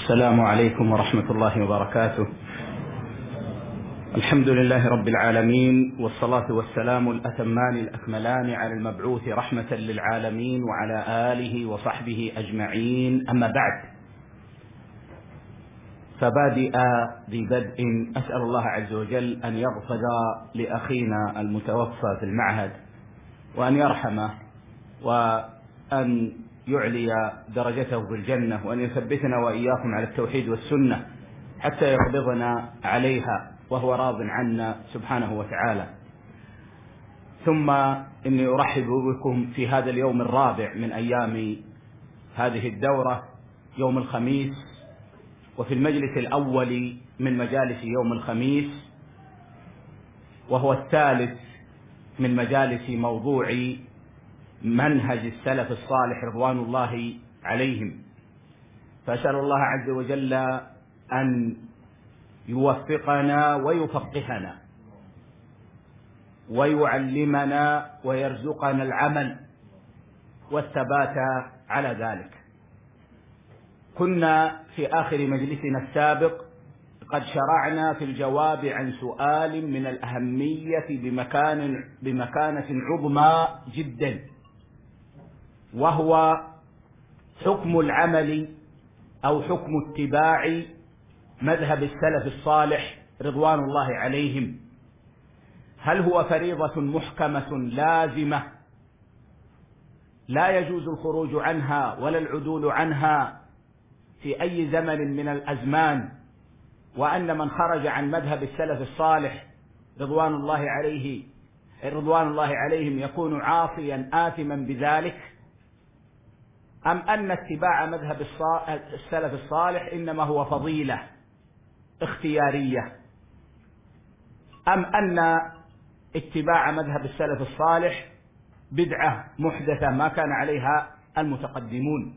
السلام عليكم ورحمة الله وبركاته. الحمد لله رب العالمين، والصلاة والسلام الأتمان الأكملان على المبعوث رحمة للعالمين وعلى آله وصحبه أجمعين، أما بعد. فبادئ ذي بدء أسأل الله عز وجل أن يغفر لأخينا المتوفى في المعهد، وأن يرحمه، وأن يعلي درجته في الجنة، وأن يثبتنا وإياكم على التوحيد والسنة حتى يقبضنا عليها وهو راض عنا سبحانه وتعالى. ثم إني أرحب بكم في هذا اليوم الرابع من أيام هذه الدورة، يوم الخميس، وفي المجلس الأول من مجالس يوم الخميس، وهو الثالث من مجالس موضوع منهج السلف الصالح رضوان الله عليهم. فأسأل الله عز وجل أن يوفقنا ويفقهنا ويعلمنا ويرزقنا العمل والثبات على ذلك. كنا في آخر مجلسنا السابق قد شرعنا في الجواب عن سؤال من الأهمية بمكانة عظمى جدا، وهو حكم العمل أو حكم اتباع مذهب السلف الصالح رضوان الله عليهم. هل هو فريضة محكمة لازمة لا يجوز الخروج عنها ولا العدول عنها في أي زمن من الأزمان، وأن من خرج عن مذهب السلف الصالح رضوان الله عليهم يكون عاصيا آثما بذلك؟ أم أن اتباع مذهب السلف الصالح إنما هو فضيلة اختيارية؟ أم أن اتباع مذهب السلف الصالح بدعة محدثة ما كان عليها المتقدمون؟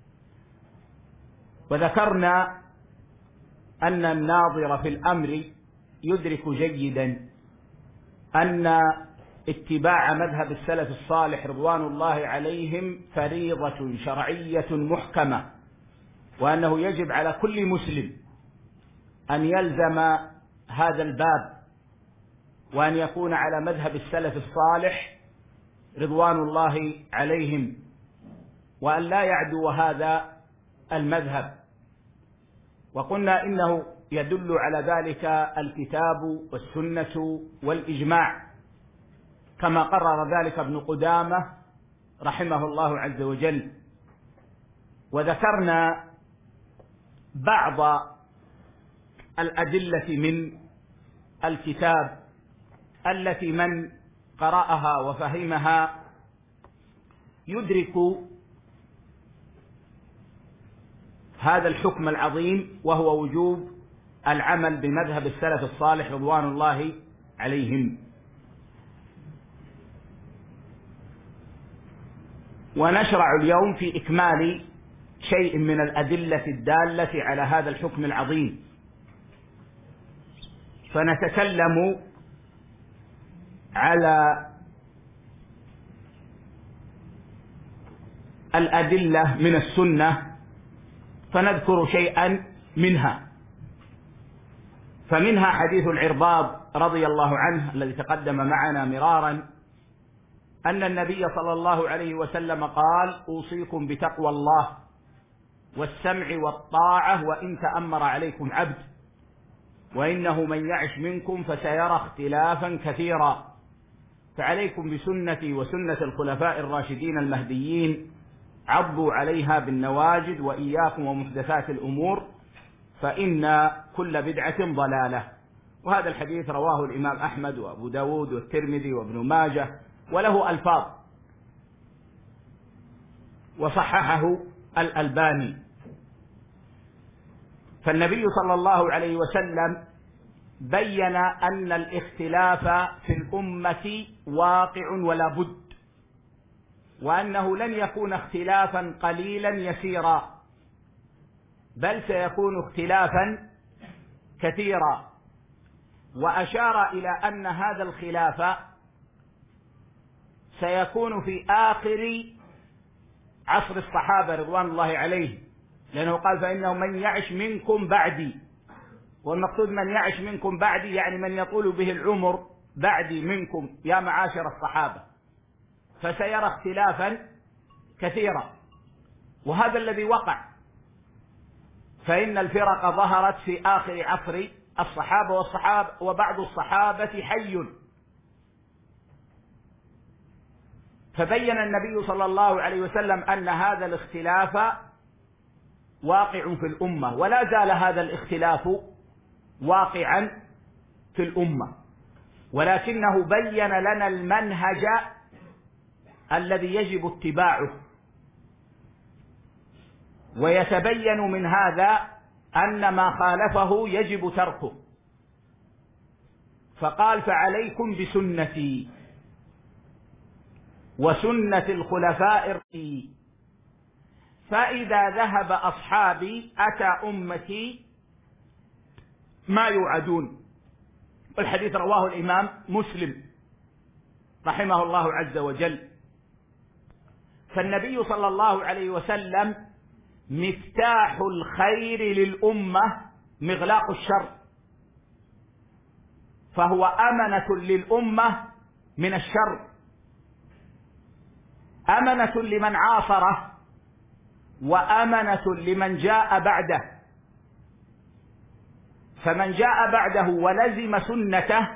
وذكرنا أن الناظر في الأمر يدرك جيدا أن اتباع مذهب السلف الصالح رضوان الله عليهم فريضة شرعية محكمة، وأنه يجب على كل مسلم أن يلزم هذا الباب، وأن يكون على مذهب السلف الصالح رضوان الله عليهم، وأن لا يعدو هذا المذهب. وقلنا إنه يدل على ذلك الكتاب والسنة والإجماع، كما قرر ذلك ابن قدامة رحمه الله عز وجل. وذكرنا بعض الأدلة من الكتاب التي من قرأها وفهمها يدرك هذا الحكم العظيم، وهو وجوب العمل بمذهب السلف الصالح رضوان الله عليهم. ونشرع اليوم في إكمال شيء من الأدلة الدالة على هذا الحكم العظيم، فنتكلم على الأدلة من السنة، فنذكر شيئا منها. فمنها حديث العرباض رضي الله عنه الذي تقدم معنا مرارا، أن النبي صلى الله عليه وسلم قال: أوصيكم بتقوى الله والسمع والطاعة وإن تأمر عليكم عبد، وإنه من يعش منكم فسيرى اختلافا كثيرا، فعليكم بسنتي وسنة الخلفاء الراشدين المهديين، عضوا عليها بالنواجذ، وإياكم ومحدثات الأمور فإن كل بدعة ضلالة. وهذا الحديث رواه الإمام أحمد وأبو داود والترمذي وابن ماجه، وله ألفاظ وصححه الألباني. فالنبي صلى الله عليه وسلم بين أن الاختلاف في الأمة واقع ولا بد، وأنه لن يكون اختلافا قليلا يسيرا، بل سيكون اختلافا كثيرا. وأشار إلى أن هذا الخلاف سيكون في آخر عصر الصحابة رضوان الله عليهم، لأنه قال فإنه من يعش منكم بعدي، والمقصود من يعش منكم بعدي يعني من يطول به العمر بعدي منكم يا معاشر الصحابة، فسيرى اختلافا كثيرا، وهذا الذي وقع، فإن الفرق ظهرت في آخر عصر الصحابة وبعض الصحابة حي. فبين النبي صلى الله عليه وسلم أن هذا الاختلاف واقع في الأمة، ولا زال هذا الاختلاف واقعا في الأمة، ولكنه بين لنا المنهج الذي يجب اتباعه، ويتبين من هذا أن ما خالفه يجب تركه، فقال فعليكم بسنتي وسنة الخلفاء الراشدين، فإذا ذهب أصحابي أتى أمتي ما يوعدون. الحديث رواه الإمام مسلم رحمه الله عز وجل. فالنبي صلى الله عليه وسلم مفتاح الخير للأمة مغلاق الشر، فهو أمنة للأمة من الشر، أمنة لمن عاصره وأمنة لمن جاء بعده. فمن جاء بعده ولزم سنته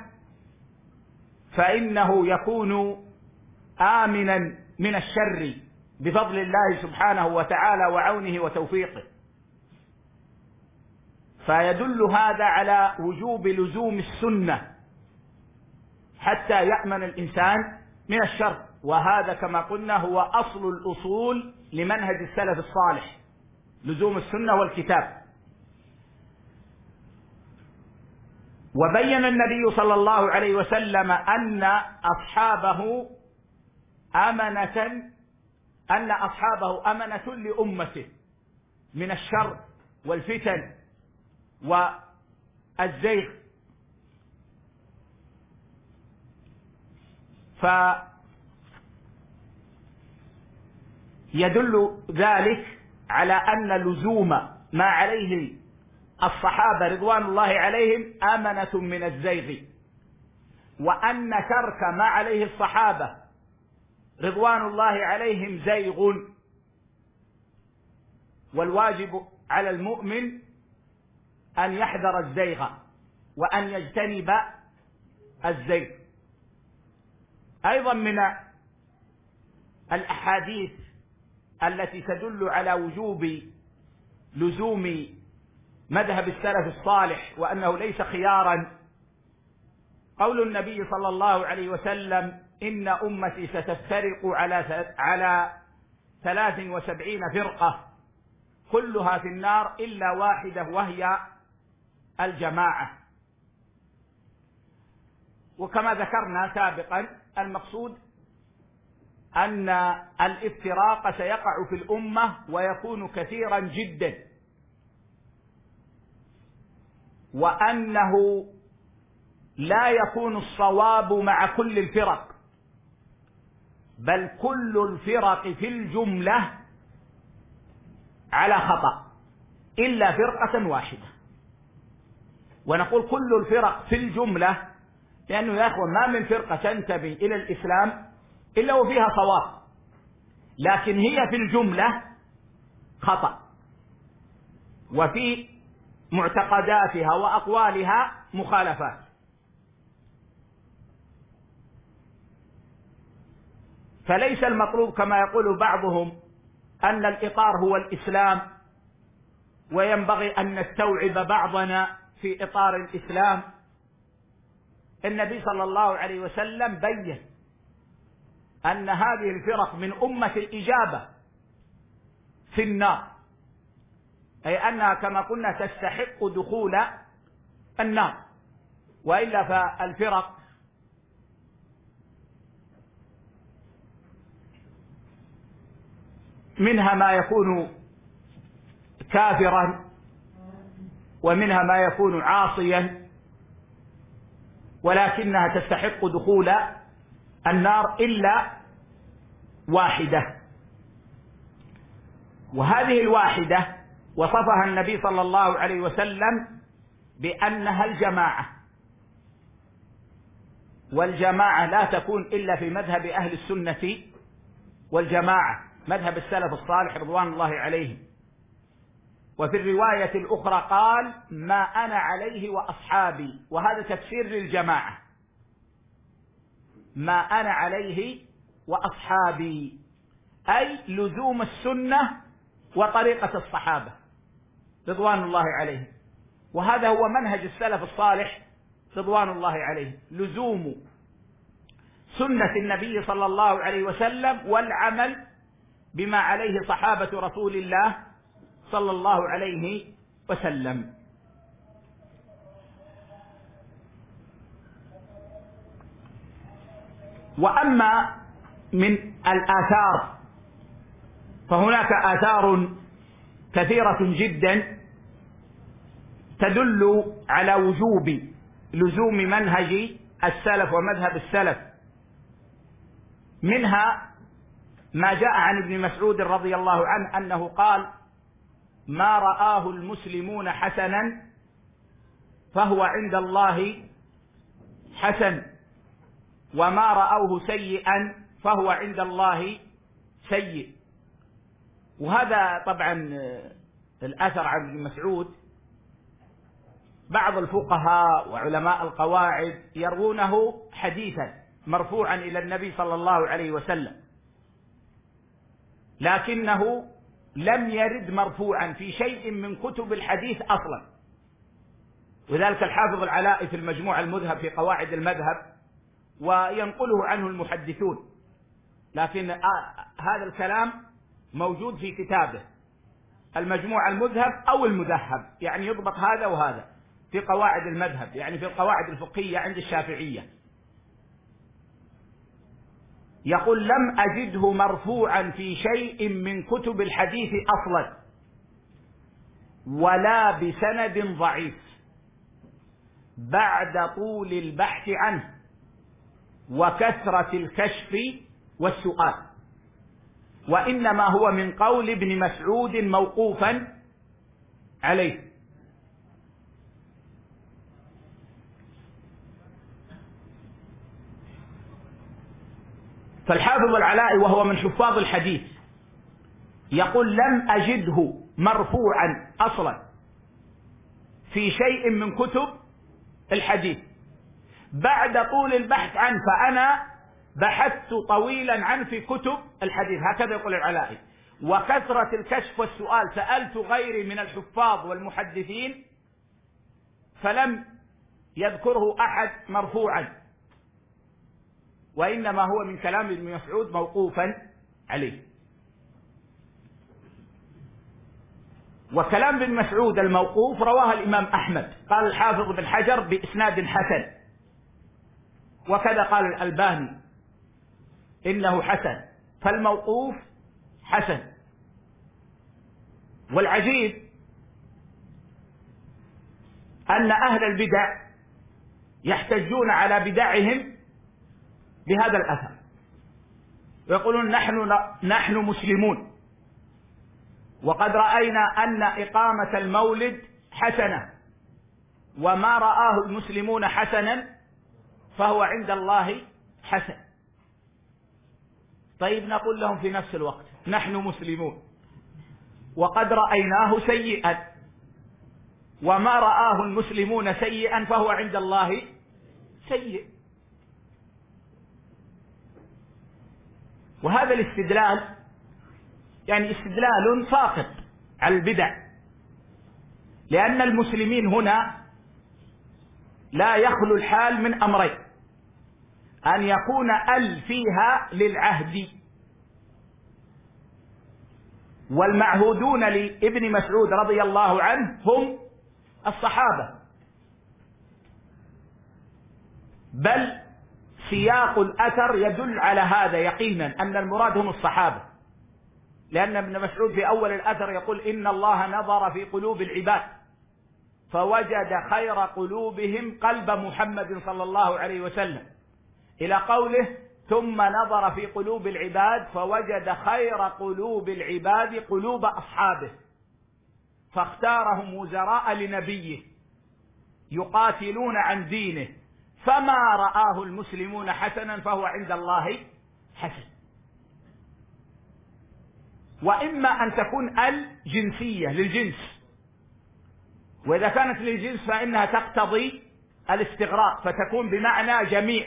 فإنه يكون آمنا من الشر بفضل الله سبحانه وتعالى وعونه وتوفيقه. فيدل هذا على وجوب لزوم السنة حتى يأمن الإنسان من الشر، وهذا كما قلنا هو أصل الأصول لمنهج السلف الصالح، لزوم السنة والكتاب. وبين النبي صلى الله عليه وسلم أن أصحابه أمنة لأمته من الشر والفتن والزيغ. فيدل ذلك على أن لزوم ما عليه الصحابة رضوان الله عليهم أمنة من الزيغ، وأن ترك ما عليه الصحابة رضوان الله عليهم زيغ، والواجب على المؤمن أن يحذر الزيغ وأن يجتنب الزيغ. أيضا من الأحاديث التي تدل على وجوب لزوم مذهب السلف الصالح وأنه ليس خيارا قول النبي صلى الله عليه وسلم إن أمتي ستفترق على 73 فرقة كلها في النار إلا واحدة وهي الجماعة. وكما ذكرنا سابقا المقصود أن الافتراق سيقع في الأمة ويكون كثيرا جدا، وأنه لا يكون الصواب مع كل الفرق، بل كل الفرق في الجملة على خطأ إلا فرقة واحدة. ونقول كل الفرق في الجملة لأنه يا أخوان ما من فرقة تنتمي إلى الإسلام إلا وفيها صواب، لكن هي في الجملة خطأ، وفي معتقداتها وأقوالها مخالفات. فليس المطلوب كما يقول بعضهم أن الإطار هو الإسلام، وينبغي أن نستوعب بعضنا في إطار الإسلام. النبي صلى الله عليه وسلم بين أن هذه الفرق من أمة الإجابة في النار، أي أنها كما قلنا تستحق دخول النار، وإلا فالفرق منها ما يكون كافرا ومنها ما يكون عاصيا، ولكنها تستحق دخول النار إلا واحدة، وهذه الواحدة وصفها النبي صلى الله عليه وسلم بأنها الجماعة، والجماعة لا تكون إلا في مذهب أهل السنة والجماعة، مذهب السلف الصالح رضوان الله عليهم. وفي الرواية الأخرى قال: ما أنا عليه وأصحابي، وهذا تفسير للجماعة، ما أنا عليه وأصحابي، أي لزوم السنة وطريقة الصحابة رضوان الله عليهم. وهذا هو منهج السلف الصالح رضوان الله عليهم، لزوم سنة النبي صلى الله عليه وسلم والعمل بما عليه صحابة رسول الله صلى الله عليه وسلم. وأما من الآثار فهناك آثار كثيرة جدا تدل على وجوب لزوم منهج السلف ومذهب السلف. منها ما جاء عن ابن مسعود رضي الله عنه أنه قال: ما رآه المسلمون حسنا فهو عند الله حسن، وما رأوه سيئا فهو عند الله سيء. وهذا طبعا الأثر عن ابن مسعود بعض الفقهاء وعلماء القواعد يروونه حديثا مرفوعا إلى النبي صلى الله عليه وسلم، لكنه لم يرد مرفوعا في شيء من كتب الحديث أصلا. وذلك الحافظ العلائي في المجموع المذهب في قواعد المذهب وينقله عنه المحدثون، لكن هذا الكلام موجود في كتابه المجموع المذهب أو المذهب، يعني يضبط هذا وهذا في قواعد المذهب، يعني في القواعد الفقهية عند الشافعية. يقول: لم أجده مرفوعا في شيء من كتب الحديث أصلا ولا بسند ضعيف بعد طول البحث عنه وكثرة الكشف والسؤال، وإنما هو من قول ابن مسعود موقوفا عليه. فالحافظ العلائي وهو من حفاظ الحديث يقول: لم أجده مرفوعا أصلا في شيء من كتب الحديث بعد طول البحث عنه، فأنا بحثت طويلا عنه في كتب الحديث، هكذا يقول العلائي، وكثرة الكشف والسؤال، سألت غيري من الحفاظ والمحدثين فلم يذكره أحد مرفوعا، وإنما هو من كلام ابن مسعود موقوفا عليه. وكلام ابن مسعود الموقوف رواه الإمام أحمد، قال الحافظ بن حجر بإسناد حسن، وكذا قال الألباني إنه حسن، فالموقوف حسن. والعجيب أن أهل البدع يحتجون على بدعهم بهذا الأثر، ويقولون: نحن مسلمون، وقد رأينا أن إقامة المولد حسنة، وما رآه المسلمون حسنا فهو عند الله حسن. طيب نقول لهم في نفس الوقت: نحن مسلمون وقد رأيناه سيئا، وما رآه المسلمون سيئا فهو عند الله سيء. وهذا الاستدلال يعني استدلال ساقط على البدع، لأن المسلمين هنا لا يخلو الحال من أمرين: أن يكون ال فيها للعهد، والمعهودون لابن مسعود رضي الله عنه هم الصحابة، بل سياق الأثر يدل على هذا يقينا أن المراد هم الصحابة، لأن ابن مسعود في أول الأثر يقول: إن الله نظر في قلوب العباد فوجد خير قلوبهم قلب محمد صلى الله عليه وسلم، إلى قوله: ثم نظر في قلوب العباد فوجد خير قلوب العباد قلوب أصحابه. فاختارهم وزراء لنبيه يقاتلون عن دينه، فما رآه المسلمون حسنا فهو عند الله حسن. وإما أن تكون الجنسية للجنس، وإذا كانت للجنس فإنها تقتضي الاستغراق فتكون بمعنى جميع،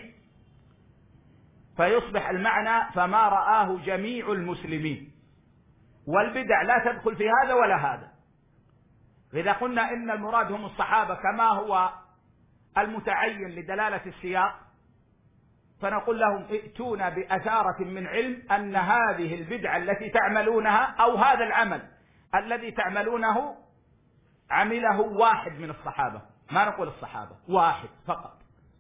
فيصبح المعنى فما رآه جميع المسلمين. والبدع لا تدخل في هذا ولا هذا. إذا قلنا إن المراد هم الصحابة كما هو المتعين لدلالة السياق، فنقول لهم ائتونا بأثارة من علم أن هذه البدعة التي تعملونها أو هذا العمل الذي تعملونه عمله واحد من الصحابة، ما نقول الصحابة، واحد فقط،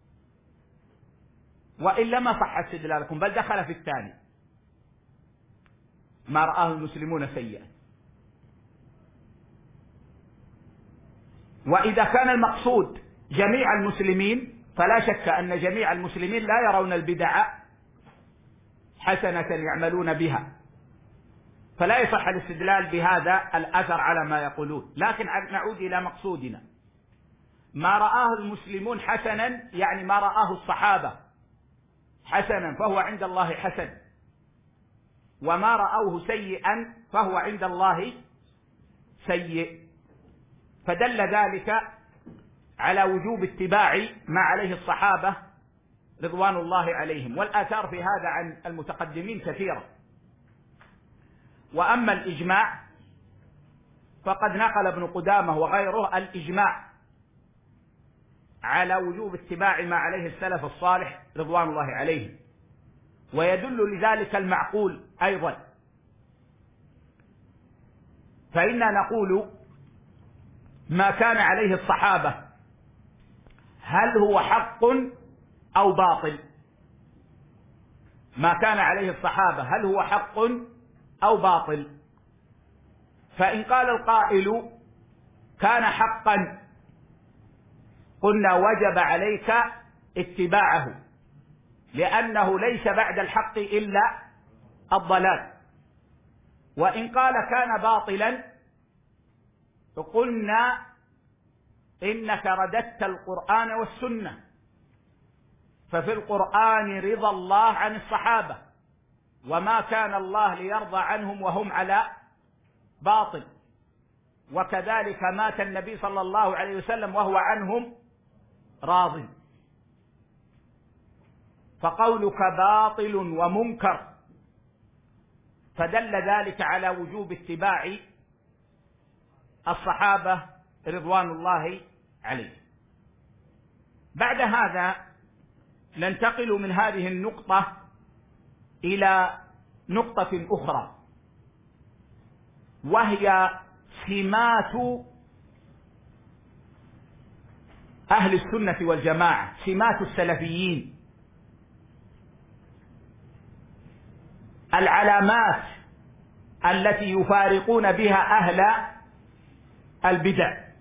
وإلا ما صح استدلالكم بل دخل في الثاني ما رآه المسلمون سيئا. وإذا كان المقصود جميع المسلمين فلا شك أن جميع المسلمين لا يرون البدع حسنة يعملون بها، فلا يصح الاستدلال بهذا الأثر على ما يقولون. لكن نعود إلى مقصودنا، ما رآه المسلمون حسنا يعني ما رآه الصحابة حسنا فهو عند الله حسن، وما رأوه سيئا فهو عند الله سيء. فدل ذلك على وجوب اتباع ما عليه الصحابة رضوان الله عليهم، والآثار في هذا عن المتقدمين كثيرة. وأما الإجماع فقد نقل ابن قدامة وغيره الإجماع على وجوب اتباع ما عليه السلف الصالح رضوان الله عليهم، ويدل لذلك المعقول أيضا. فإنا نقول ما كان عليه الصحابة هل هو حق أو باطل؟ ما كان عليه الصحابة هل هو حق أو باطل؟ فإن قال القائل كان حقا قلنا وجب عليك اتباعه، لأنه ليس بعد الحق إلا الضلال. وإن قال كان باطلا قلنا إنك رددت القرآن والسنة، ففي القرآن رضا الله عن الصحابة، وما كان الله ليرضى عنهم وهم على باطل، وكذلك مات النبي صلى الله عليه وسلم وهو عنهم راض، فقولك باطل ومنكر، فدل ذلك على وجوب اتباع الصحابة رضوان الله عليهم. بعد هذا ننتقل من هذه النقطة إلى نقطة أخرى، وهي سمات أهل السنة والجماعة، سمات السلفيين، العلامات التي يفارقون بها أهل البدع.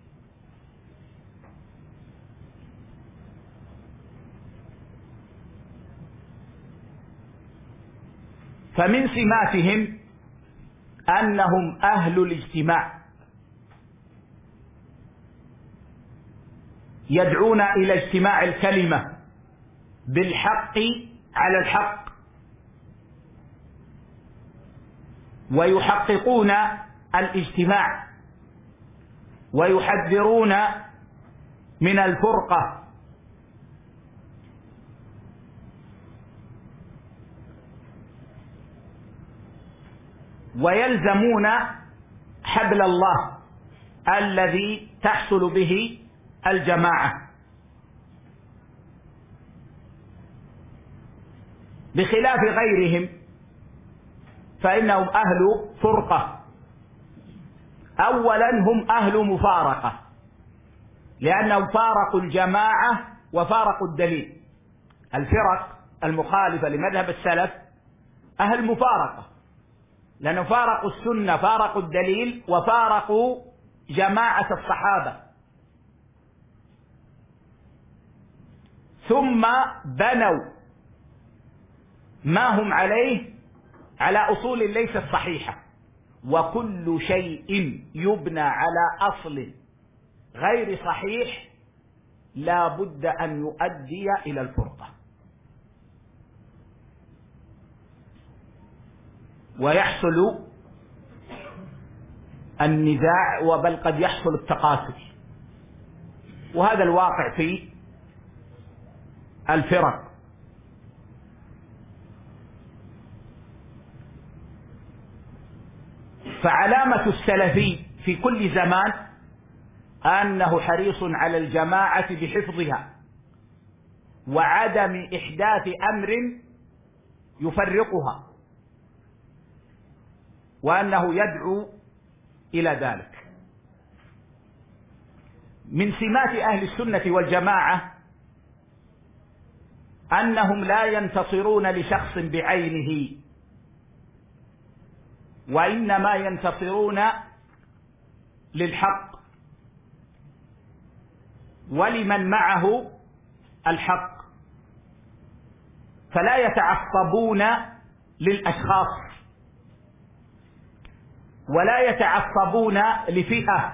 فمن سماتهم أنهم أهل الاجتماع، يدعون إلى اجتماع الكلمة بالحق على الحق، ويحققون الاجتماع، ويحذرون من الفرقة، ويلزمون حبل الله الذي تحصل به الجماعة، بخلاف غيرهم فإنهم أهل فرقة. أولا هم أهل مفارقة، لأنهم فارقوا الجماعة وفارقوا الدليل. الفرق المخالفة لمذهب السلف أهل مفارقة، لأنهم فارقوا السنة، فارقوا الدليل، وفارقوا جماعة الصحابة، ثم بنوا ما هم عليه على أصول ليست صحيحة، وكل شيء يبنى على أصل غير صحيح لا بد أن يؤدي إلى الفرقة، ويحصل النزاع، وبل قد يحصل التقاتل، وهذا الواقع في الفرق. فعلامة السلفي في كل زمان أنه حريص على الجماعة بحفظها وعدم إحداث أمر يفرقها، وأنه يدعو إلى ذلك. من سمات أهل السنة والجماعة أنهم لا ينتصرون لشخص بعينه، وإنما ينتصرون للحق ولمن معه الحق، فلا يتعصبون للأشخاص ولا يتعصبون لفئة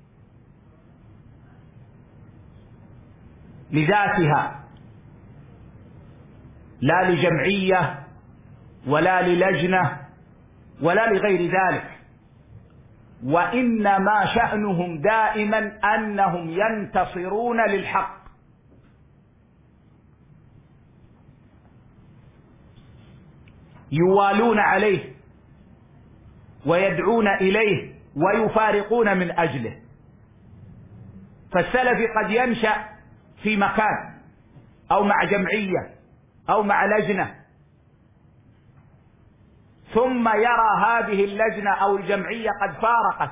لذاتها، لا لجمعية ولا للجنة ولا لغير ذلك، وإنما شأنهم دائما أنهم ينتصرون للحق، يوالون عليه ويدعون إليه ويفارقون من أجله. فالسلفي قد ينشأ في مكان أو مع جمعية أو مع لجنة، ثم يرى هذه اللجنة أو الجمعية قد فارقت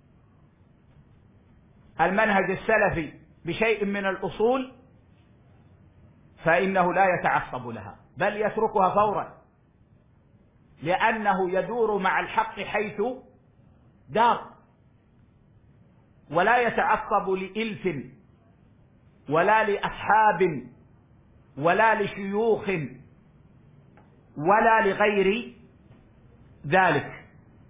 المنهج السلفي بشيء من الأصول، فإنه لا يتعصب لها بل يتركها فورا، لأنه يدور مع الحق حيث دار، ولا يتعصب لإلف ولا لأصحاب ولا لشيوخ ولا لغير ذلك.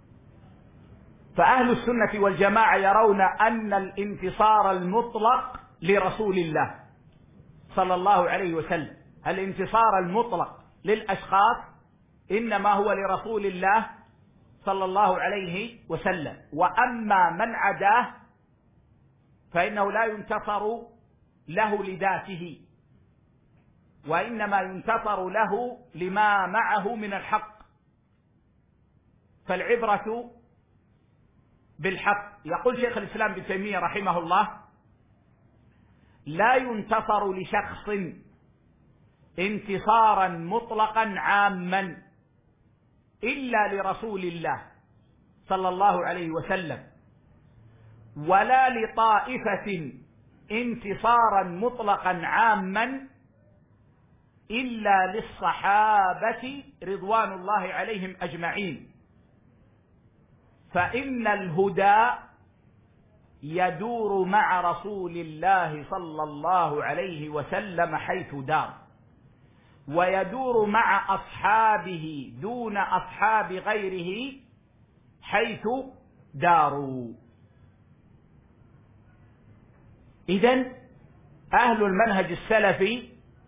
فأهل السنة والجماعة يرون أن الانتصار المطلق لرسول الله صلى الله عليه وسلم، الانتصار المطلق للأشخاص إنما هو لرسول الله صلى الله عليه وسلم، وأما من عداه فإنه لا ينتصر له لذاته، وإنما ينتصر له لما معه من الحق. فالعبرة بالحق. يقول شيخ الإسلام ابن تيمية رحمه الله: لا ينتصر لشخص انتصارا مطلقا عاما إلا لرسول الله صلى الله عليه وسلم، ولا لطائفة انتصارا مطلقا عاما إلا للصحابة رضوان الله عليهم أجمعين، فإن الهدى يدور مع رسول الله صلى الله عليه وسلم حيث دار، ويدور مع أصحابه دون أصحاب غيره حيث داروا. إذن أهل المنهج السلفي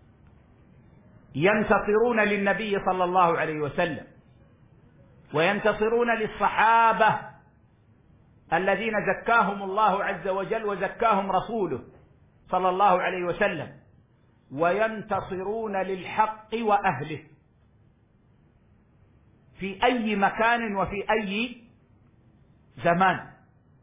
ينتصرون للنبي صلى الله عليه وسلم، وينتصرون للصحابة الذين زكاهم الله عز وجل وزكاهم رسوله صلى الله عليه وسلم، وينتصرون للحق وأهله في أي مكان وفي أي زمان.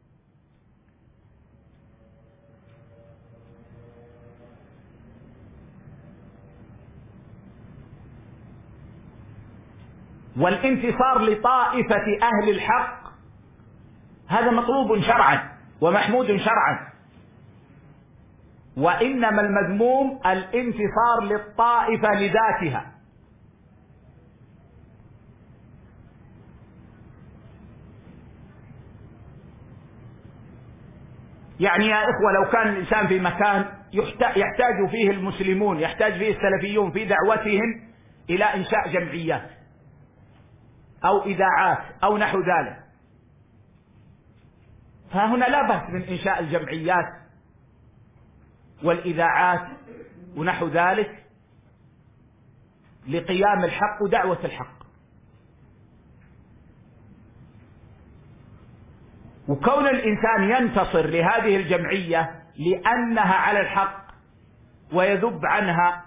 والانتصار لطائفة أهل الحق هذا مطلوب شرعا ومحمود شرعا، وإنما المذموم الانتصار للطائفة لذاتها. يعني يا إخوة، لو كان الإنسان في مكان يحتاج فيه المسلمون، يحتاج فيه السلفيون في دعوتهم إلى إنشاء جمعيات أو إذاعات أو نحو ذلك، فهنا لا بأس من إنشاء الجمعيات والإذاعات ونحو ذلك لقيام الحق ودعوة الحق. وكون الإنسان ينتصر لهذه الجمعية لأنها على الحق ويذب عنها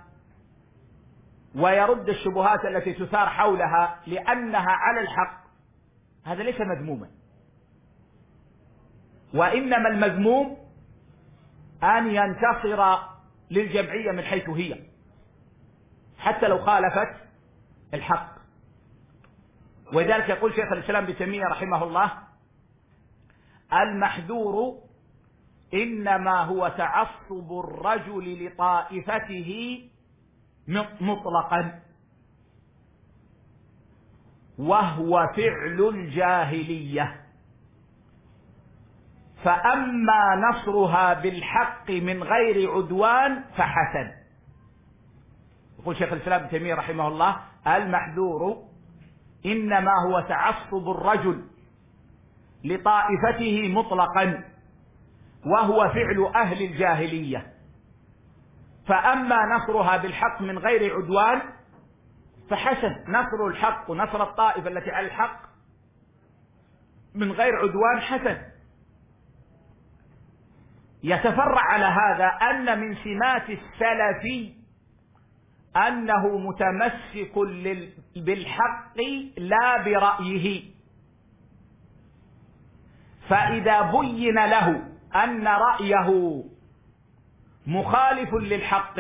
ويرد الشبهات التي تثار حولها لأنها على الحق، هذا ليس مذموما، وإنما المذموم أن ينتصر للجمعية من حيث هي حتى لو خالفت الحق. ولذلك يقول شيخ الإسلام ابن تيمية رحمه الله: المحذور إنما هو تعصب الرجل لطائفته مطلقا، وهو فعل الجاهلية، فأما نصرها بالحق من غير عدوان فحسن. يقول شيخ الإسلام ابن تيمية رحمه الله: المحذور إنما هو تعصب الرجل لطائفته مطلقا، وهو فعل أهل الجاهلية، فأما نصرها بالحق من غير عدوان فحسن. نصر الحق ونصر الطائفة التي على الحق من غير عدوان حسن. يتفرع على هذا أن من سمات السلف أنه متمسك بالحق لا برأيه، فإذا بين له أن رأيه مخالف للحق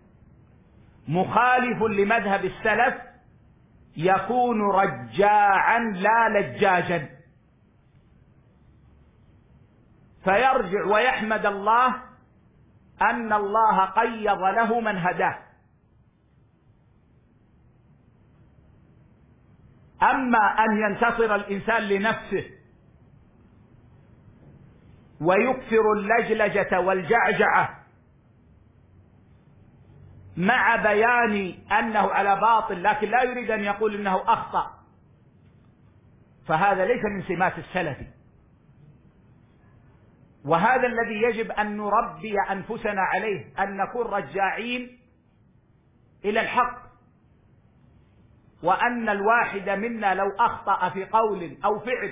مخالف لمذهب السلف يكون رجاعا لا لجاجا، فيرجع ويحمد الله أن الله قيض له من هداه. أما أن ينتصر الإنسان لنفسه ويكثر اللجلجة والجعجعة مع بيان أنه على باطل لكن لا يريد أن يقول أنه أخطأ، فهذا ليس من سمات السلف. وهذا الذي يجب أن نربي أنفسنا عليه، أن نكون رجاعين إلى الحق، وأن الواحد منا لو أخطأ في قول أو فعل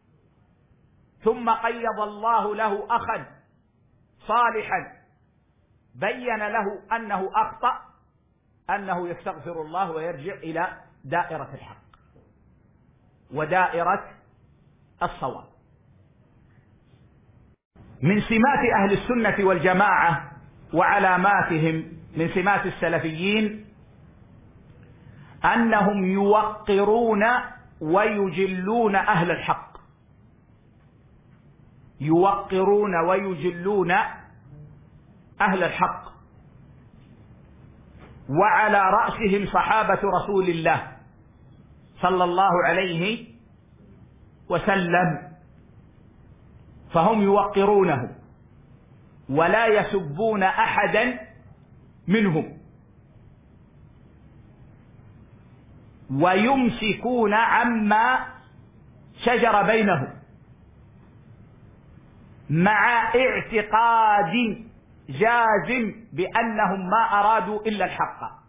ثم قيض الله له أخا صالحا بين له أنه أخطأ، أنه يستغفر الله ويرجع إلى دائرة الحق ودائرة الصواب. من سمات أهل السنة والجماعة وعلاماتهم من سمات السلفيين أنهم يوقرون ويجلون أهل الحق، يوقرون ويجلون أهل الحق، وعلى رأسهم صحابة رسول الله صلى الله عليه وسلم، فهم يوقرونه ولا يسبون أحدا منهم، ويمسكون عما شجر بينهم مع اعتقاد جازم بأنهم ما أرادوا إلا الحق.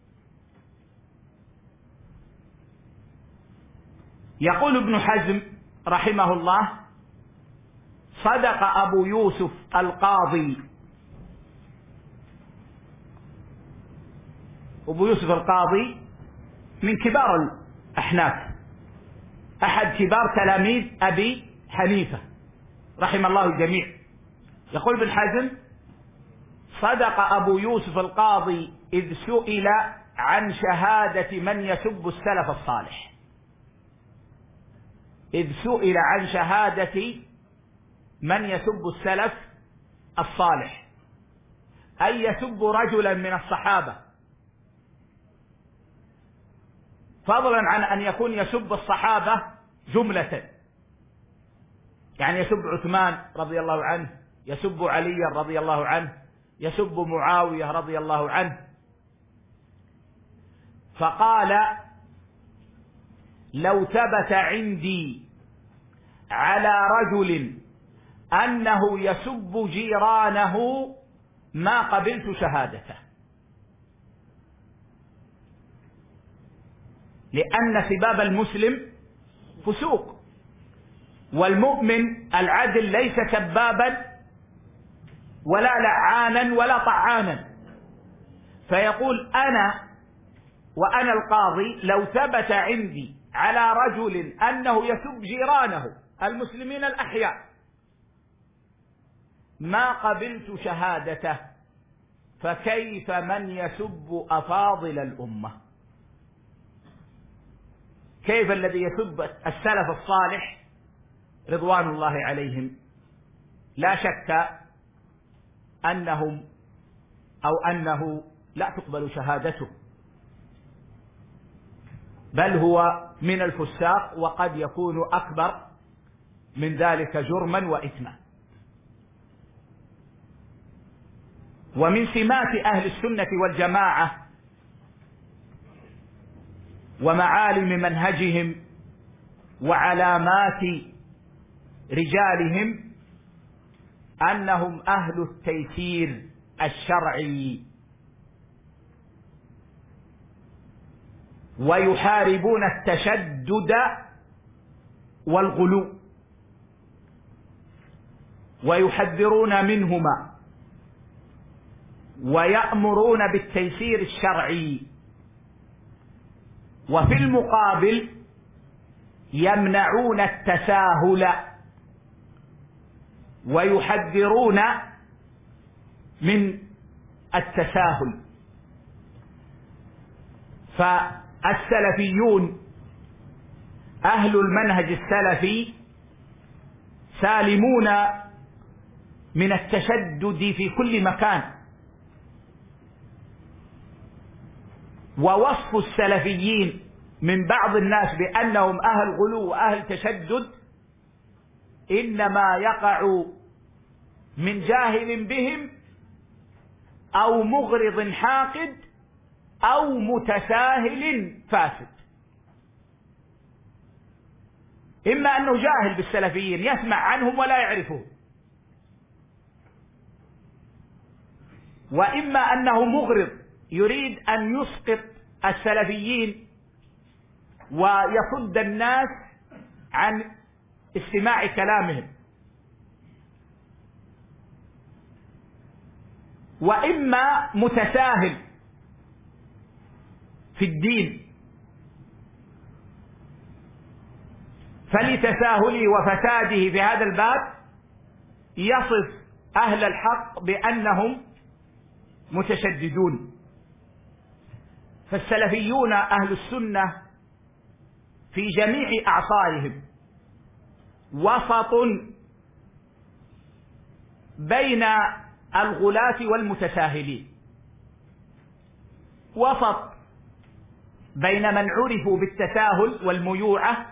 يقول ابن حزم رحمه الله: صدق أبو يوسف القاضي. أبو يوسف القاضي من كبار الأحناف، أحد كبار تلاميذ أبي حنيفة رحم الله الجميع. يقول ابن حزم: صدق أبو يوسف القاضي إذ سئل عن شهادة من يسب السلف الصالح، إذ سئل عن شهادة من يسب السلف الصالح، أي يسب رجلا من الصحابة، فضلا عن أن يكون يسب الصحابة جملة، يعني يسب عثمان رضي الله عنه، يسب علي رضي الله عنه، يسب معاوية رضي الله عنه. فقال: لو ثبت عندي على رجل أنه يسب جيرانه ما قبلت شهادته، لأن سباب المسلم فسوق، والمؤمن العدل ليس سبابا ولا لعانا ولا طعانا. فيقول أنا وأنا القاضي لو ثبت عندي على رجل أنه يسب جيرانه المسلمين الأحياء ما قبلت شهادته، فكيف من يسب أفاضل الأمة؟ كيف الذي يسب السلف الصالح رضوان الله عليهم؟ لا شك أنهم أو أنه لا تقبل شهادته، بل هو من الفساق، وقد يكون أكبر من ذلك جرما وإثما. ومن سمات أهل السنة والجماعة ومعالم منهجهم وعلامات رجالهم أنهم أهل التيسير الشرعي، ويحاربون التشدد والغلو، ويحذرون منهما، ويأمرون بالتيسير الشرعي، وفي المقابل يمنعون التساهل ويحذرون من التساهل. فالسلفيون أهل المنهج السلفي سالمون من التشدد في كل مكان. ووصف السلفيين من بعض الناس بأنهم أهل غلو وأهل تشدد إنما يقع من جاهل بهم أو مغرض حاقد أو متساهل فاسد. إما أنه جاهل بالسلفيين يسمع عنهم ولا يعرفهم، وإما أنه مغرض يريد أن يسقط السلفيين ويصد الناس عن استماع كلامهم، وإما متساهل في الدين، فلتساهله وفساده في هذا الباب يصف أهل الحق بأنهم متشددون. فالسلفيون أهل السنة في جميع أعصارهم وسط بين الغلاة والمتساهلين، وسط بين من عرفوا بالتساهل والميوعة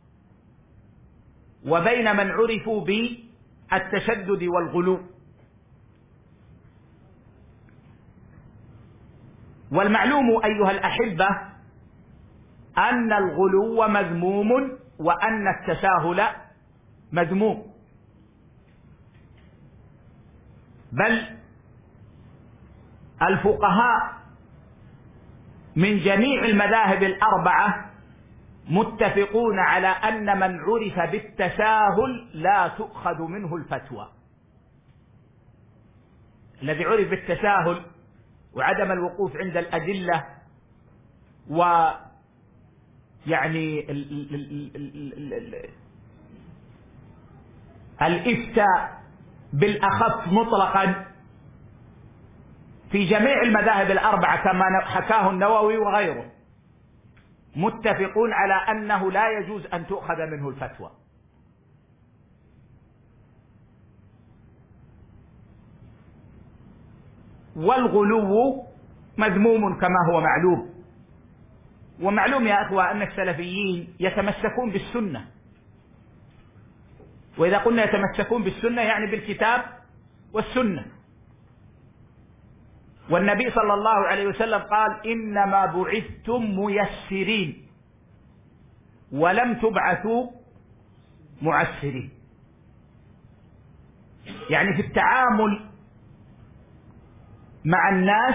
وبين من عرفوا بالتشدد والغلو. والمعلوم أيها الأحبة أن الغلو مذموم وأن التساهل مذموم، بل الفقهاء من جميع المذاهب الأربعة متفقون على أن من عرف بالتساهل لا تؤخذ منه الفتوى. الذي عرف بالتساهل وعدم الوقوف عند الأدلة ويعني الإفتاء بالأخف مطلقا في جميع المذاهب الأربعة كما حكاه النووي وغيره متفقون على أنه لا يجوز أن تؤخذ منه الفتوى. والغلو مذموم كما هو معلوم. ومعلوم يا أخوة أن السلفيين يتمسكون بالسنة، وإذا قلنا يتمسكون بالسنة يعني بالكتاب والسنة. والنبي صلى الله عليه وسلم قال إنما بعثتم ميسرين ولم تبعثوا معسرين. يعني في التعامل مع الناس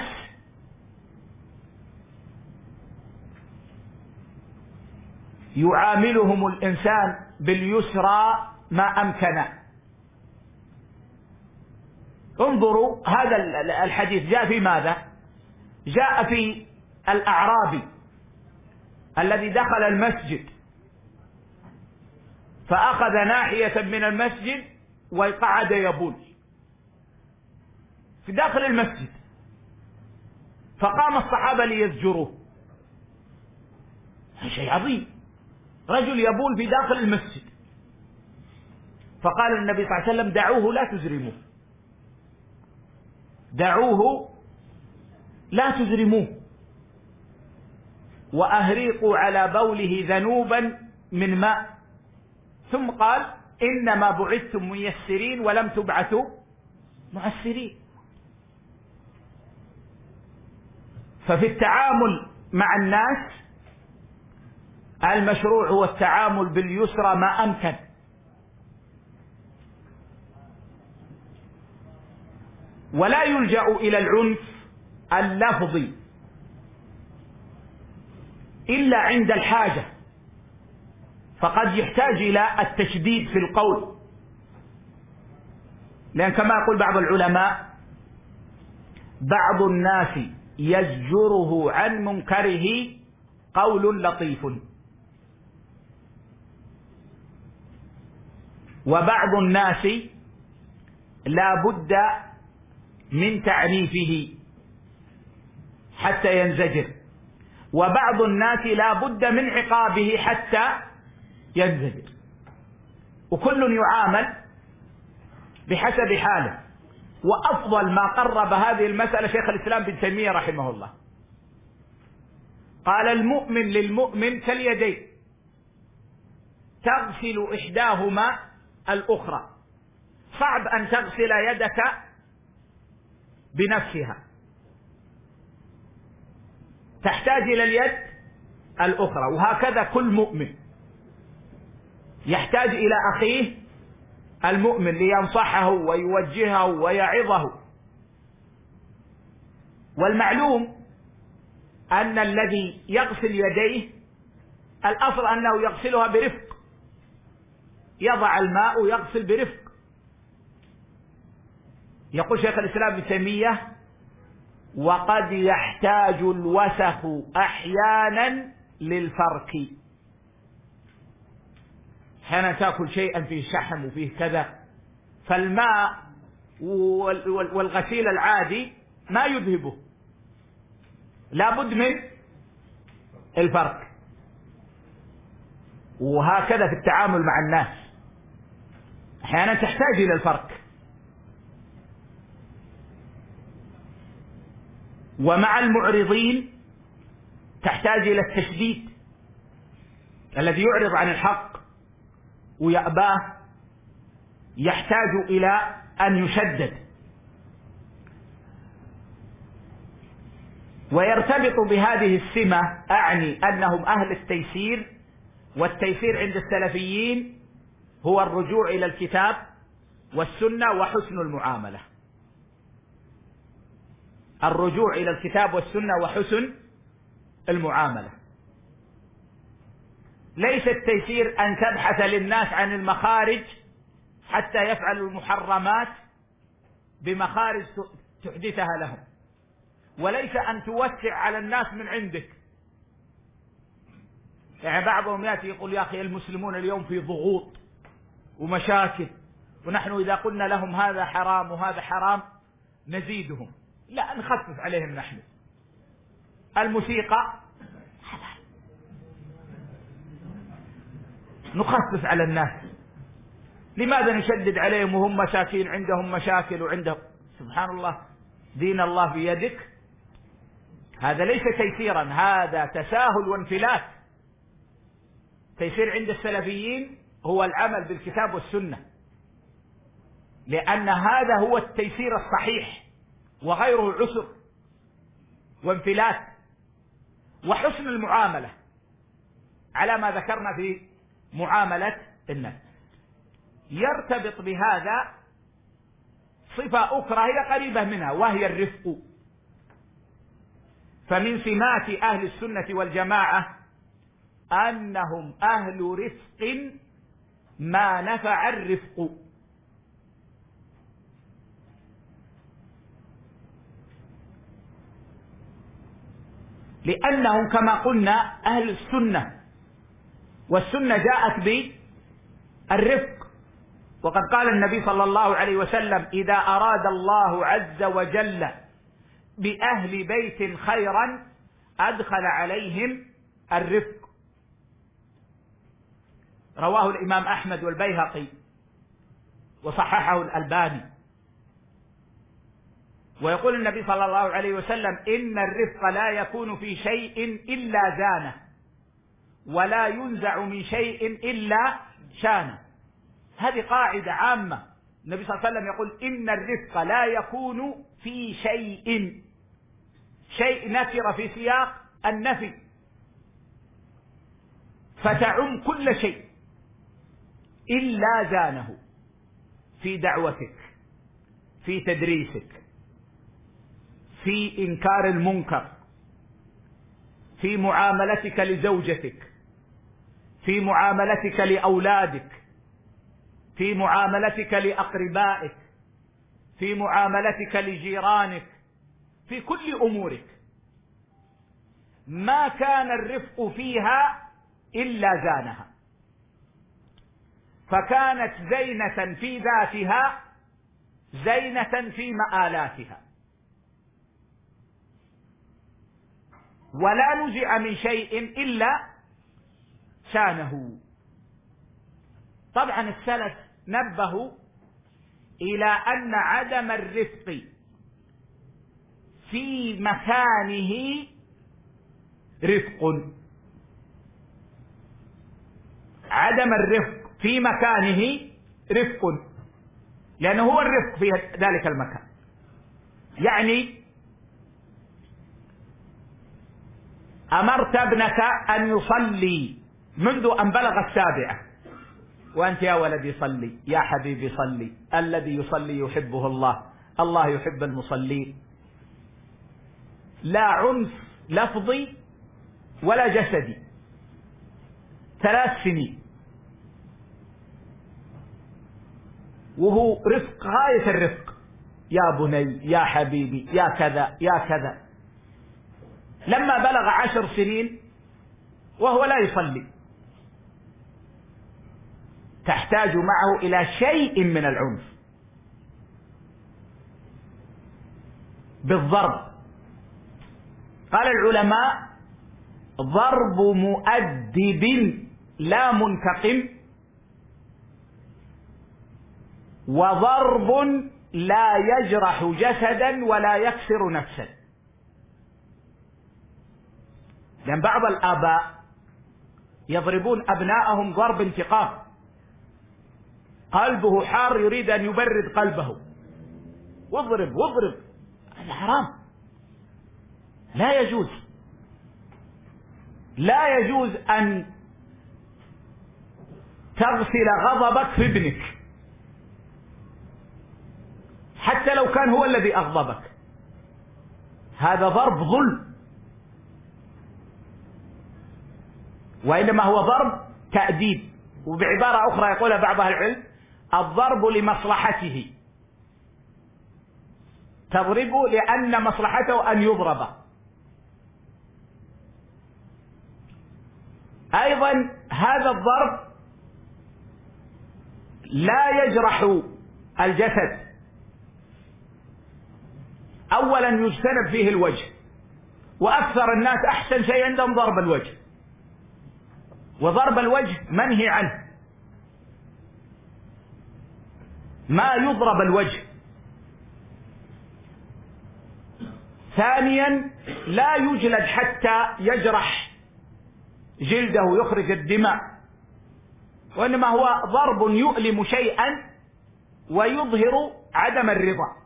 يعاملهم الإنسان باليسرى ما أمكن. انظروا هذا الحديث جاء في ماذا؟ جاء في الأعرابي الذي دخل المسجد فأخذ ناحية من المسجد وقعد يبول في داخل المسجد، فقام الصحابة ليزجروه. شيء عظيم، رجل يبول في داخل المسجد. فقال النبي صلى الله عليه وسلم: دعوه لا تزرموه، دعوه لا تزرموه، وأهريقوا على بوله ذنوبا من ماء. ثم قال: إنما بعثتم ميسرين ولم تبعثوا معسرين. ففي التعامل مع الناس المشروع هو التعامل باليسرى ما أمكن. ولا يلجأ إلى العنف اللفظي إلا عند الحاجة، فقد يحتاج إلى التشديد في القول، لأن كما يقول بعض العلماء: بعض الناس يزجره عن منكره قول لطيف، وبعض الناس لا بد من تعنيفه حتى ينزجر، وبعض الناس لا بد من عقابه حتى ينزجر، وكل يعامل بحسب حاله. وأفضل ما قرب هذه المسألة شيخ الإسلام ابن تيمية رحمه الله، قال: المؤمن للمؤمن كاليدين تغسل إحداهما الأخرى. صعب أن تغسل يدك بنفسها، تحتاج إلى اليد الأخرى. وهكذا كل مؤمن يحتاج إلى أخيه المؤمن لينصحه ويوجهه ويعظه. والمعلوم أن الذي يغسل يديه الأصل أنه يغسلها برفق، يضع الماء ويغسل برفق. يقول شيخ الإسلام ابن تيمية: وقد يحتاج الوسخ أحيانا للفرك. أحيانا تأكل شيئا فيه شحم وفيه كذا، فالماء والغسيل العادي ما يذهبه، لا بد من الفرك. وهكذا في التعامل مع الناس أحيانا تحتاج إلى الفرك. ومع المعرضين تحتاج إلى التشديد، الذي يعرض عن الحق ويأباه يحتاج إلى أن يشدد. ويرتبط بهذه السمة أعني أنهم أهل التيسير، والتيسير عند السلفيين هو الرجوع إلى الكتاب والسنة وحسن المعاملة. الرجوع إلى الكتاب والسنة وحسن المعاملة. ليس التيسير أن تبحث للناس عن المخارج حتى يفعلوا المحرمات بمخارج تحدثها لهم، وليس أن توسع على الناس من عندك. يعني بعضهم يأتي يقول: يا أخي المسلمون اليوم في ضغوط ومشاكل، ونحن إذا قلنا لهم هذا حرام وهذا حرام نزيدهم. لا، نخفف عليهم نحن. الموسيقى حلال، نخفف على الناس. لماذا نشدد عليهم وهم مساكين عندهم مشاكل وعندهم؟ سبحان الله، دين الله بيدك. هذا ليس تيسيرا، هذا تساهل وانفلات. تيسير عند السلفيين هو العمل بالكتاب والسنة، لأن هذا هو التيسير الصحيح، وغيره عسر وانفلات. وحسن المعاملة على ما ذكرنا في معاملة الناس. يرتبط بهذا صفة أخرى هي قريبة منها وهي الرفق. فمن سمات أهل السنة والجماعة أنهم أهل رفق ما نفع الرفق. لأنهم كما قلنا أهل السنة، والسنة جاءت بالرفق. وقد قال النبي صلى الله عليه وسلم: إذا أراد الله عز وجل بأهل بيت خيرا أدخل عليهم الرفق. رواه الإمام أحمد والبيهقي وصححه الألباني. ويقول النبي صلى الله عليه وسلم: إن الرفق لا يكون في شيء إلا زانه، ولا ينزع من شيء إلا شانه. هذه قاعدة عامة. النبي صلى الله عليه وسلم يقول: إن الرفق لا يكون في شيء، شيء نكر في سياق النفي فتعم كل شيء، إلا زانه. في دعوتك، في تدريسك، في إنكار المنكر، في معاملتك لزوجتك، في معاملتك لأولادك، في معاملتك لأقربائك، في معاملتك لجيرانك، في كل أمورك ما كان الرفق فيها إلا زانها، فكانت زينة في ذاتها، زينة في مآلاتها، ولا نزع من شيء إلا شانه. طبعا السلف نبهوا إلى أن عدم الرفق في مكانه رفق. عدم الرفق في مكانه رفق، لأنه هو الرفق في ذلك المكان. يعني أمرت ابنك أن يصلي منذ أن بلغ 7، وأنت يا ولدي صلي، يا حبيبي صلي، الذي يصلي يحبه الله، الله يحب المصلين. لا عنف لفظي ولا جسدي، 3 سنين، وهو رفق غاية الرفق. يا بني، يا حبيبي، يا كذا يا كذا. لما بلغ 10 سنين وهو لا يصلي، تحتاج معه إلى شيء من العنف بالضرب. قال العلماء: ضرب مؤدب لا منتقم، وضرب لا يجرح جسدا ولا يكسر نفسا. لأن بعض الآباء يضربون أبناءهم ضرب انتقام، قلبه حار يريد أن يبرد قلبه، واضرب واضرب. هذا حرام، لا يجوز. لا يجوز أن تغسل غضبك في ابنك حتى لو كان هو الذي أغضبك. هذا ضرب ظلم، وإنما هو ضرب تأديب. وبعبارة أخرى يقولها بعض أهل العلم: الضرب لمصلحته، تضربه لأن مصلحته أن يضرب. أيضا هذا الضرب لا يجرح الجسد. أولا يجتنب فيه الوجه، وأكثر الناس أحسن شيء عندهم ضرب الوجه، وضرب الوجه منهي عنه، ما يضرب الوجه. ثانيا لا يجلد حتى يجرح جلده ويخرج الدماء، وإنما هو ضرب يؤلم شيئا ويظهر عدم الرضا.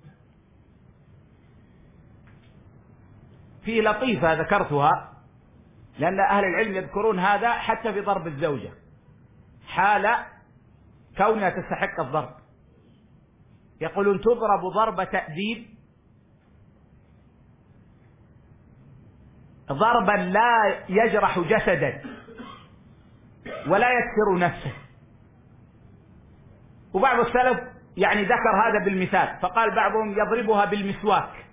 في لطيفة ذكرتها، لأن أهل العلم يذكرون هذا حتى في ضرب الزوجة حال كونها تستحق الضرب. يقولون تضرب ضرب تأديب، ضربا لا يجرح جسدا ولا يكسر نفسه. وبعض السلف يعني ذكر هذا بالمثال، فقال بعضهم يضربها بالمسواك،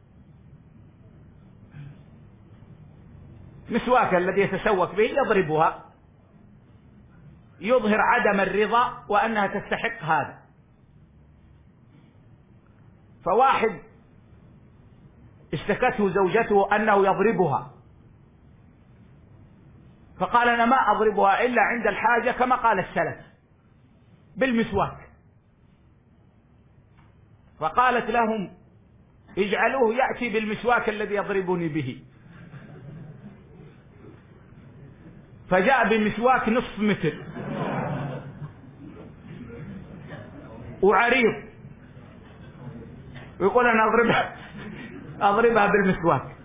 مسواك الذي يتسوك به يضربها، يظهر عدم الرضا وأنها تستحق هذا. فواحد اشتكته زوجته أنه يضربها، فقال أنا ما أضربها إلا عند الحاجة كما قال السلف بالمسواك. فقالت لهم اجعلوه يأتي بالمسواك الذي يضربني به، فجاء بمسواك نصف متر وعريض، ويقول أنا أضربها بالمسواك.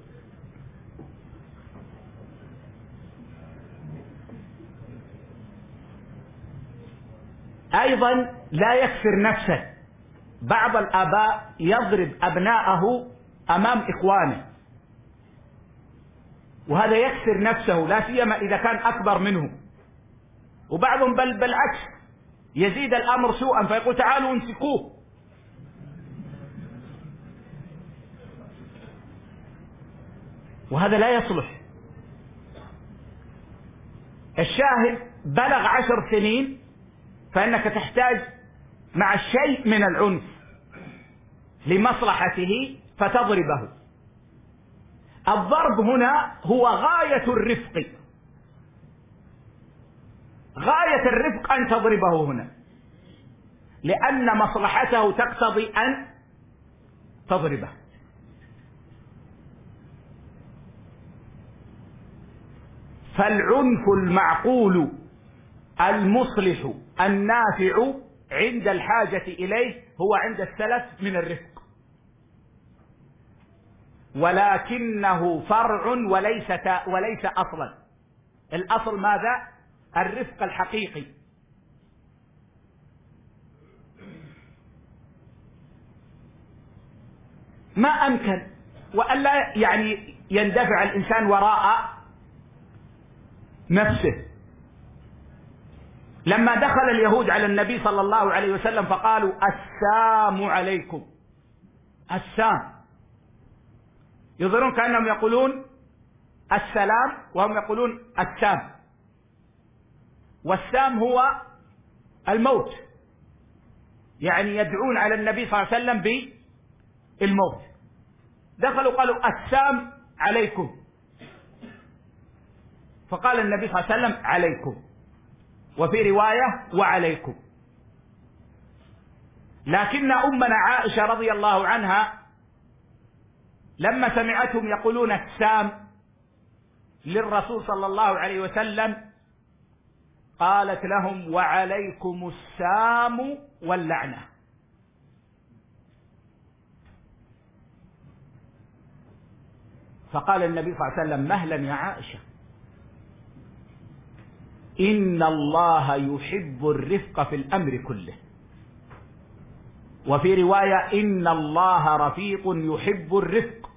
أيضا لا يكسر نفسه. بعض الآباء يضرب أبناءه أمام إخوانه، وهذا يكسر نفسه لا سيما إذا كان أكبر منه. وبعضهم بل بالعكس يزيد الأمر سوءا فيقول تعالوا امسكوه. وهذا لا يصلح. الشاهد بلغ 10 سنين فإنك تحتاج مع الشيء من العنف لمصلحته فتضربه. الضرب هنا هو غاية الرفق، غاية الرفق أن تضربه هنا، لأن مصلحته تقتضي أن تضربه. فالعنف المعقول المصلح النافع عند الحاجة إليه هو عند السلف من الرفق، ولكنه فرع وليس أصلا. الأصل ماذا؟ الرفق الحقيقي. ما أمكن وألا يعني يندفع الإنسان وراء نفسه. لما دخل اليهود على النبي صلى الله عليه وسلم فقالوا السام عليكم، السام، يظهرون كأنهم يقولون السلام وهم يقولون السام، والسام هو الموت، يعني يدعون على النبي صلى الله عليه وسلم بالموت. دخلوا قالوا السام عليكم، فقال النبي صلى الله عليه وسلم عليكم، وفي رواية وعليكم. لكن أمنا عائشة رضي الله عنها لما سمعتهم يقولون السام للرسول صلى الله عليه وسلم قالت لهم وعليكم السام واللعنة. فقال النبي صلى الله عليه وسلم مهلا يا عائشة، إن الله يحب الرفق في الأمر كله. وفي رواية إن الله رفيق يحب الرفق.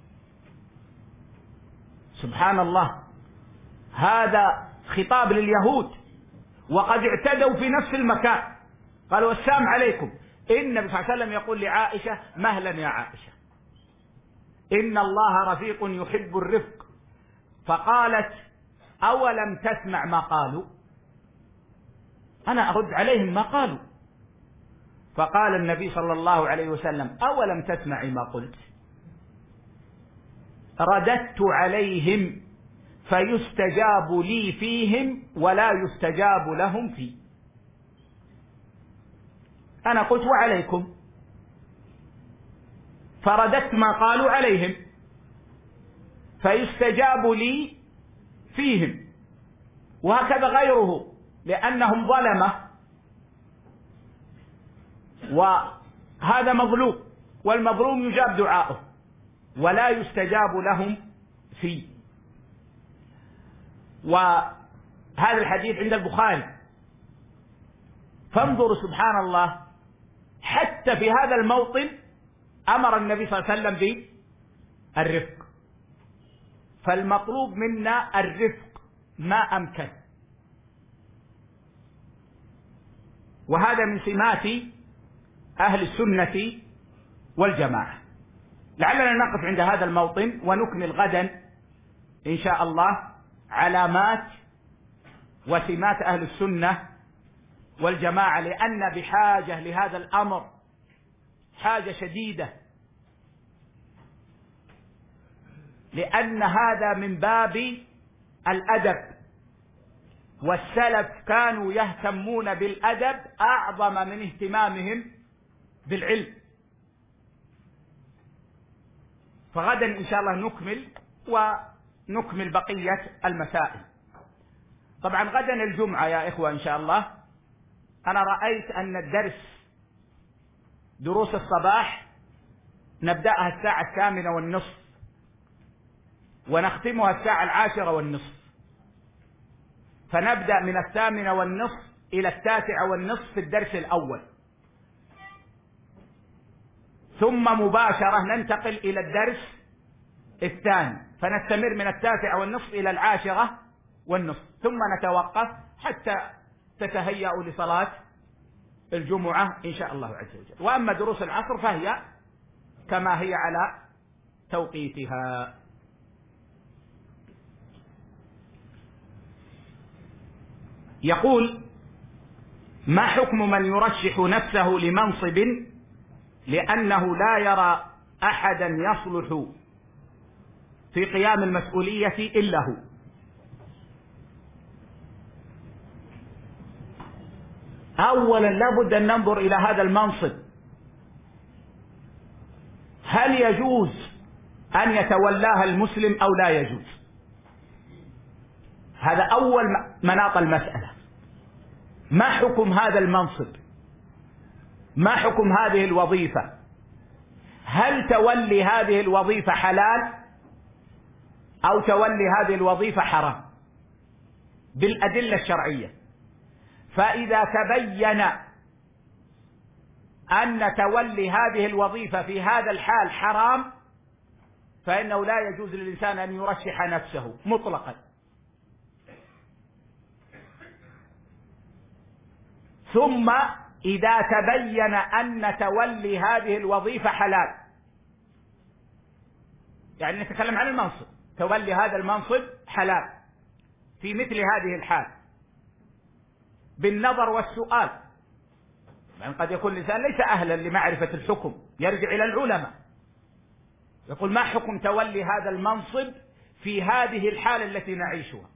سبحان الله، هذا خطاب لليهود وقد اعتدوا في نفس المكان. قالوا السلام عليكم. النبي صلى الله عليه وسلم يقول لعائشة مهلا يا عائشة، إن الله رفيق يحب الرفق. فقالت أولم تسمع ما قالوا؟ أنا أرد عليهم ما قالوا. فقال النبي صلى الله عليه وسلم أولم تسمعي ما قلت؟ رددت عليهم فيستجاب لي فيهم ولا يستجاب لهم في. أنا قلت وعليكم، فرددت ما قالوا عليهم فيستجاب لي فيهم، وهكذا غيره لأنهم ظلمة، وهذا مظلوم، والمظلوم يجاب دعاؤه ولا يستجاب لهم فيه. وهذا الحديث عند البخاري. فانظروا سبحان الله، حتى في هذا الموطن أمر النبي صلى الله عليه وسلم بالرفق. فالمطلوب منا الرفق ما أمكن، وهذا من سمات أهل السنة والجماعة. لعلنا نقف عند هذا الموطن ونكمل غدا إن شاء الله علامات وسمات أهل السنة والجماعة، لأن بحاجة لهذا الأمر حاجة شديدة، لأن هذا من باب الأدب، والسلف كانوا يهتمون بالأدب أعظم من اهتمامهم بالعلم. فغدا إن شاء الله نكمل بقية المسائل. طبعا غدا الجمعة يا إخوة إن شاء الله. أنا رأيت أن دروس الصباح نبدأها 8:30 ونختمها 10:10، فنبدأ من 8:30 إلى 9:30 في الدرس الأول، ثم مباشرة ننتقل إلى الدرس الثاني، فنستمر من 9:30 إلى 10:30، ثم نتوقف حتى تتهيأوا لصلاة الجمعة إن شاء الله عز وجل. وأما دروس العصر فهي كما هي على توقيتها. يقول: ما حكم من يرشح نفسه لمنصب لأنه لا يرى أحدا يصلح في قيام المسؤولية إلا هو؟ أولا لابد أن ننظر إلى هذا المنصب، هل يجوز أن يتولاها المسلم أو لا يجوز؟ هذا أول مناط المسألة. ما حكم هذا المنصب؟ ما حكم هذه الوظيفة؟ هل تولي هذه الوظيفة حلال أو تولي هذه الوظيفة حرام بالأدلة الشرعية؟ فإذا تبين أن تولي هذه الوظيفة في هذا الحال حرام، فإنه لا يجوز للإنسان أن يرشح نفسه مطلقا. ثم إذا تبين أن تولي هذه الوظيفة حلال، يعني نتكلم عن المنصب، تولي هذا المنصب حلال في مثل هذه الحال بالنظر والسؤال، يعني قد يكون الإنسان ليس أهلا لمعرفة الحكم، يرجع إلى العلماء يقول: ما حكم تولي هذا المنصب في هذه الحالة التي نعيشها؟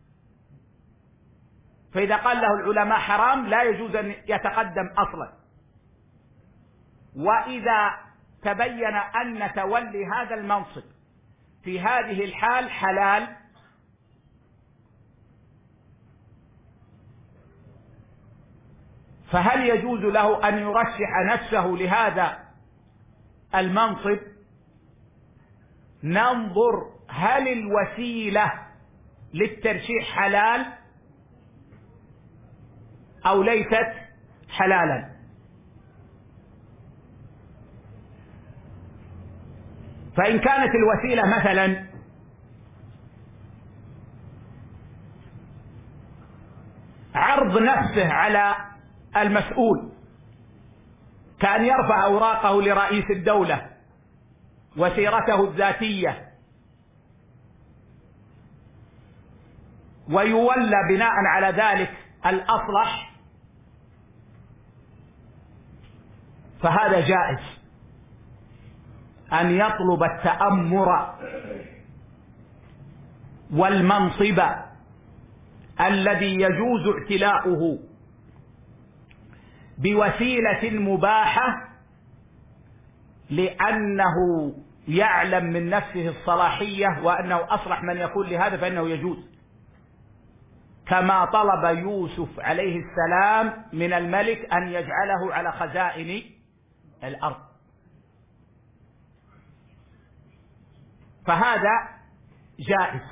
فإذا قال له العلماء حرام لا يجوز أن يتقدم أصلا. وإذا تبين أن تولي هذا المنصب في هذه الحال حلال، فهل يجوز له أن يرشح نفسه لهذا المنصب؟ ننظر هل الوسيلة للترشيح حلال أو ليست حلالا. فإن كانت الوسيلة مثلا عرض نفسه على المسؤول، كأن يرفع أوراقه لرئيس الدولة وسيرته الذاتية ويولى بناء على ذلك الأصلح، فهذا جائز أن يطلب التأمر والمنصب الذي يجوز اعتلاؤه بوسيلة مباحة، لأنه يعلم من نفسه الصلاحية وأنه أصلح من يكون لهذا، فإنه يجوز، كما طلب يوسف عليه السلام من الملك أن يجعله على خزائن الأرض. فهذا جائز.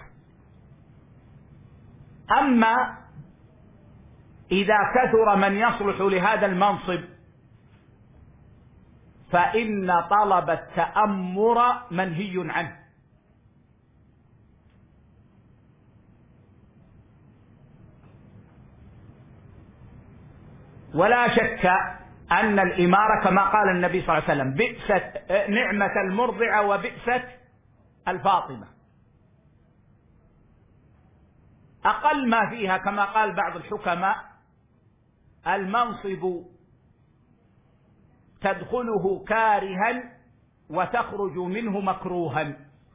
أما إذا كثر من يصلح لهذا المنصب فإن طلب التأمر منهي عنه. ولا شك أن الإمارة كما قال النبي صلى الله عليه وسلم بئست نعمة المرضعة وبئست الفاطمة، أقل ما فيها كما قال بعض الحكماء المنصب تدخله كارها وتخرج منه مكروها.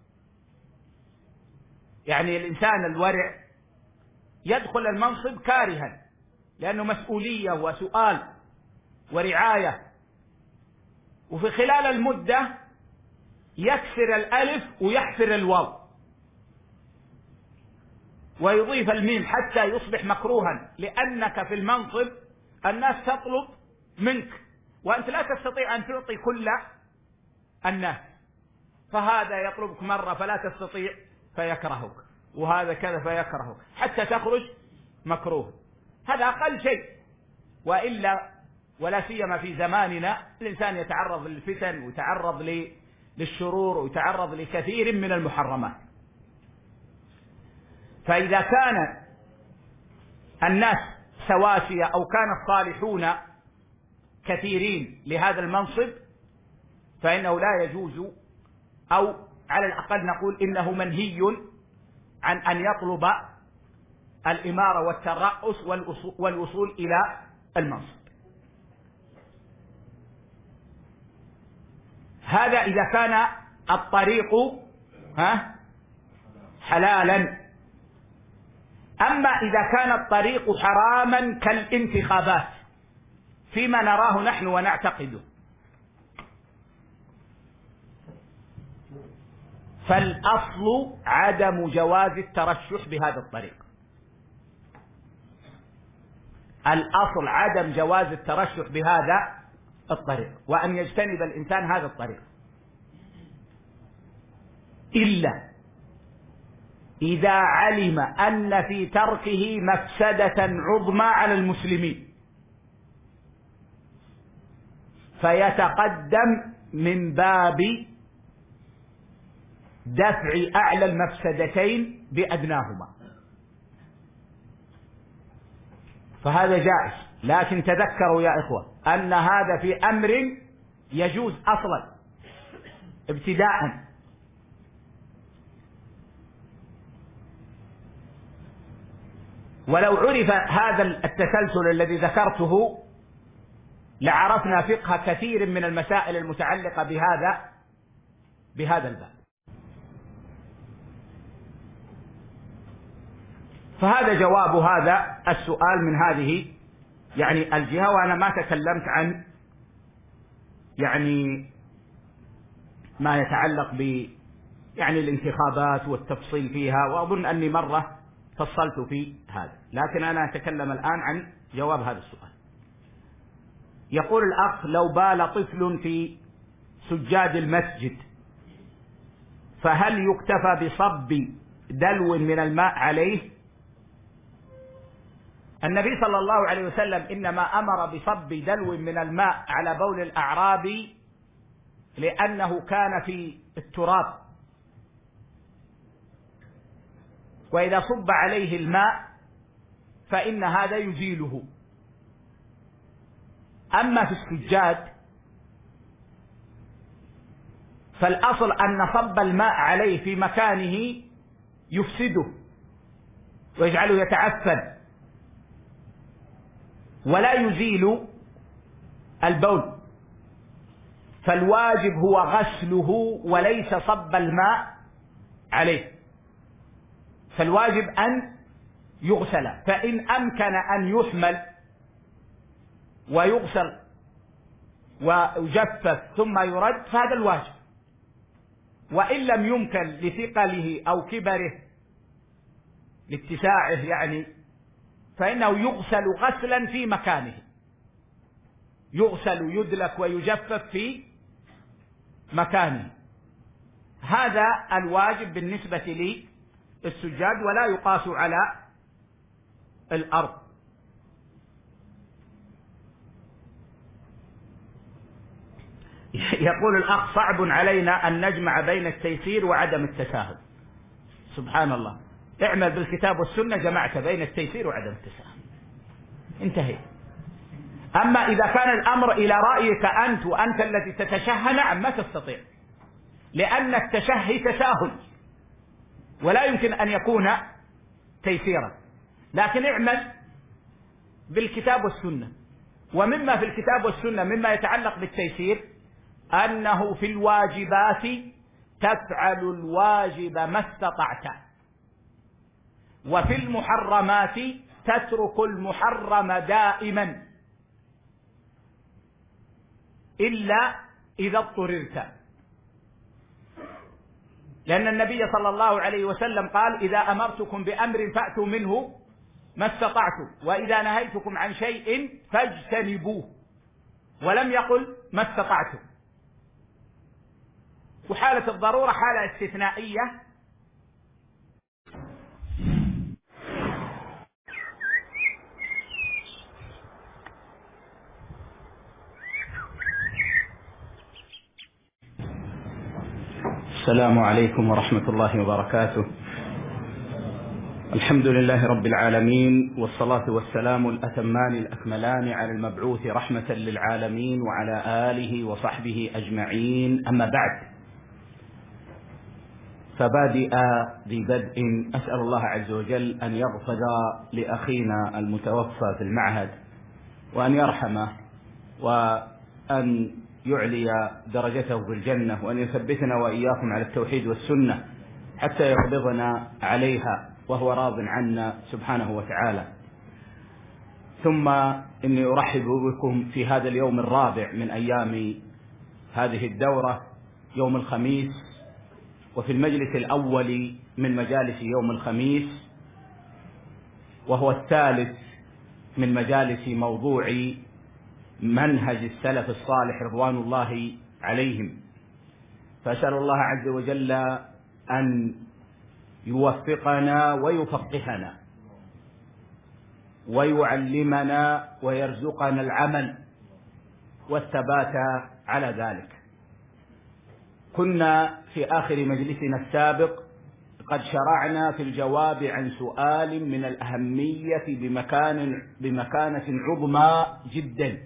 يعني الإنسان الورع يدخل المنصب كارها لأنه مسؤولية وسؤال ورعاية، وفي خلال المدة يكسر الألف ويحفر الواو ويضيف الميم حتى يصبح مكروها، لأنك في المنصب الناس تطلب منك وأنت لا تستطيع أن تعطي كل الناس، فهذا يطلبك مرة فلا تستطيع فيكرهك، وهذا كذا فيكرهك حتى تخرج مكروه. هذا أقل شيء، وإلا ولا سيما في زماننا الإنسان يتعرض للفتن ويتعرض للشرور ويتعرض لكثير من المحرمات. فإذا كان الناس سواسية أو كان الصالحون كثيرين لهذا المنصب فإنه لا يجوز، أو على الأقل نقول إنه منهي عن أن يطلب الإمارة والترأس والوصول إلى المنصب. هذا إذا كان الطريق حلالا. أما إذا كان الطريق حراما كالانتخابات فيما نراه نحن ونعتقده، فالأصل عدم جواز الترشح بهذا الطريق. الأصل عدم جواز الترشح بهذا الطريق، وأن يجتنب الإنسان هذا الطريق، إلا إذا علم أن في تركه مفسدة عظمى على المسلمين فيتقدم من باب دفع أعلى المفسدتين بأدناهما، فهذا جائز. لكن تذكروا يا إخوة أن هذا في أمر يجوز أصلا ابتداء. ولو عرف هذا التسلسل الذي ذكرته لعرفنا فقه كثير من المسائل المتعلقة بهذا الباب. فهذا جواب هذا السؤال من هذه يعني الجهة. وأنا ما تكلمت عن يعني ما يتعلق يعني الانتخابات والتفصيل فيها، وأظن أني مرة فصلت في هذا، لكن أنا أتكلم الآن عن جواب هذا السؤال. يقول الأخ: لو بال طفل في سجاد المسجد فهل يكتفى بصب دلو من الماء عليه؟ النبي صلى الله عليه وسلم إنما أمر بصب دلو من الماء على بول الأعرابي لأنه كان في التراب، وإذا صب عليه الماء فإن هذا يزيله. أما في السجاد فالأصل أن صب الماء عليه في مكانه يفسده ويجعله يتعفن ولا يزيل البول، فالواجب هو غسله وليس صب الماء عليه، فالواجب أن يغسل. فإن أمكن أن يحمل ويغسل ويجفف ثم يرد فهذا الواجب، وإن لم يمكن لثقله أو كبره لاتساعه يعني فإنه يغسل غسلا في مكانه، يغسل يدلك ويجفف في مكانه. هذا الواجب بالنسبة للسجاد ولا يقاس على الأرض. يقول الأخ: صعب علينا أن نجمع بين التيسير وعدم التساهل. سبحان الله، اعمل بالكتاب والسنة جمعت بين التيسير وعدم التساهل، انتهي. أما إذا كان الأمر إلى رأيك أنت وأنت الذي تتشهى، نعم ما تستطيع، لأن التشهي تساهل ولا يمكن أن يكون تيسيرا، لكن اعمل بالكتاب والسنة. ومما في الكتاب والسنة مما يتعلق بالتيسير أنه في الواجبات تفعل الواجب ما استطعت، وفي المحرمات تترك المحرم دائما إلا إذا اضطررت، لأن النبي صلى الله عليه وسلم قال: إذا أمرتكم بأمر فأتوا منه ما استطعتم، وإذا نهيتكم عن شيء فاجتنبوه، ولم يقل ما استطعتم. وحالة الضرورة حالة استثنائية السلام عليكم ورحمة الله وبركاته. الحمد لله رب العالمين، والصلاة والسلام الأتمان الأكملان على المبعوث رحمة للعالمين وعلى آله وصحبه أجمعين، أما بعد. فبادئ ذي بدء أسأل الله عز وجل أن يغفر لأخينا المتوفى في المعهد، وأن يرحمه، وأن يعلي درجته في الجنة، وأن يثبتنا وإياكم على التوحيد والسنة حتى يقبضنا عليها وهو راض عنا سبحانه وتعالى. ثم إني أرحب بكم في هذا اليوم الرابع من أيام هذه الدورة، يوم الخميس، وفي المجلس الأول من مجالس يوم الخميس، وهو الثالث من مجالس موضوع منهج السلف الصالح رضوان الله عليهم. فأسأل الله عز وجل أن يوفقنا ويفقهنا ويعلمنا ويرزقنا العمل والثبات على ذلك. كنا في آخر مجلسنا السابق قد شرعنا في الجواب عن سؤال من الأهمية بمكانة عظمى جدا،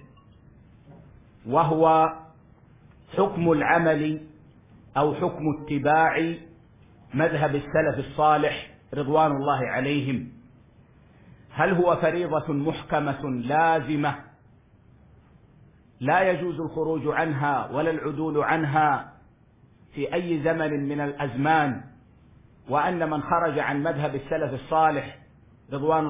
وهو حكم العمل أو حكم اتباع مذهب السلف الصالح رضوان الله عليهم. هل هو فريضة محكمة لازمة لا يجوز الخروج عنها ولا العدول عنها في أي زمن من الأزمان، وأن من خرج عن مذهب السلف الصالح رضوان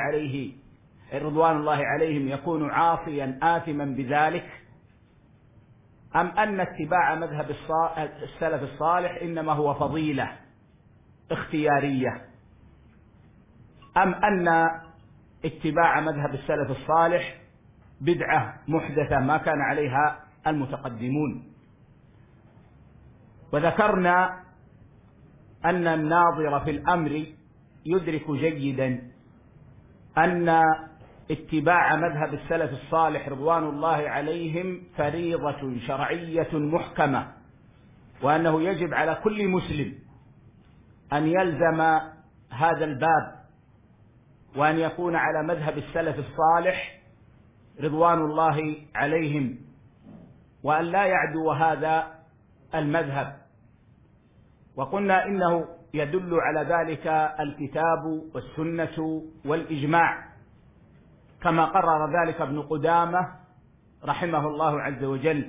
الله عليهم يكون عاصيا آثما بذلك؟ أم أن اتباع مذهب السلف الصالح إنما هو فضيلة اختيارية؟ أم أن اتباع مذهب السلف الصالح بدعة محدثة ما كان عليها المتقدمون؟ وذكرنا أن الناظر في الأمر يدرك جيدا أن اتباع مذهب السلف الصالح رضوان الله عليهم فريضة شرعية محكمة، وأنه يجب على كل مسلم أن يلزم هذا الباب، وأن يكون على مذهب السلف الصالح رضوان الله عليهم، وأن لا يعدو هذا المذهب. وقلنا إنه يدل على ذلك الكتاب والسنة والإجماع، كما قرر ذلك ابن قدامة رحمه الله عز وجل.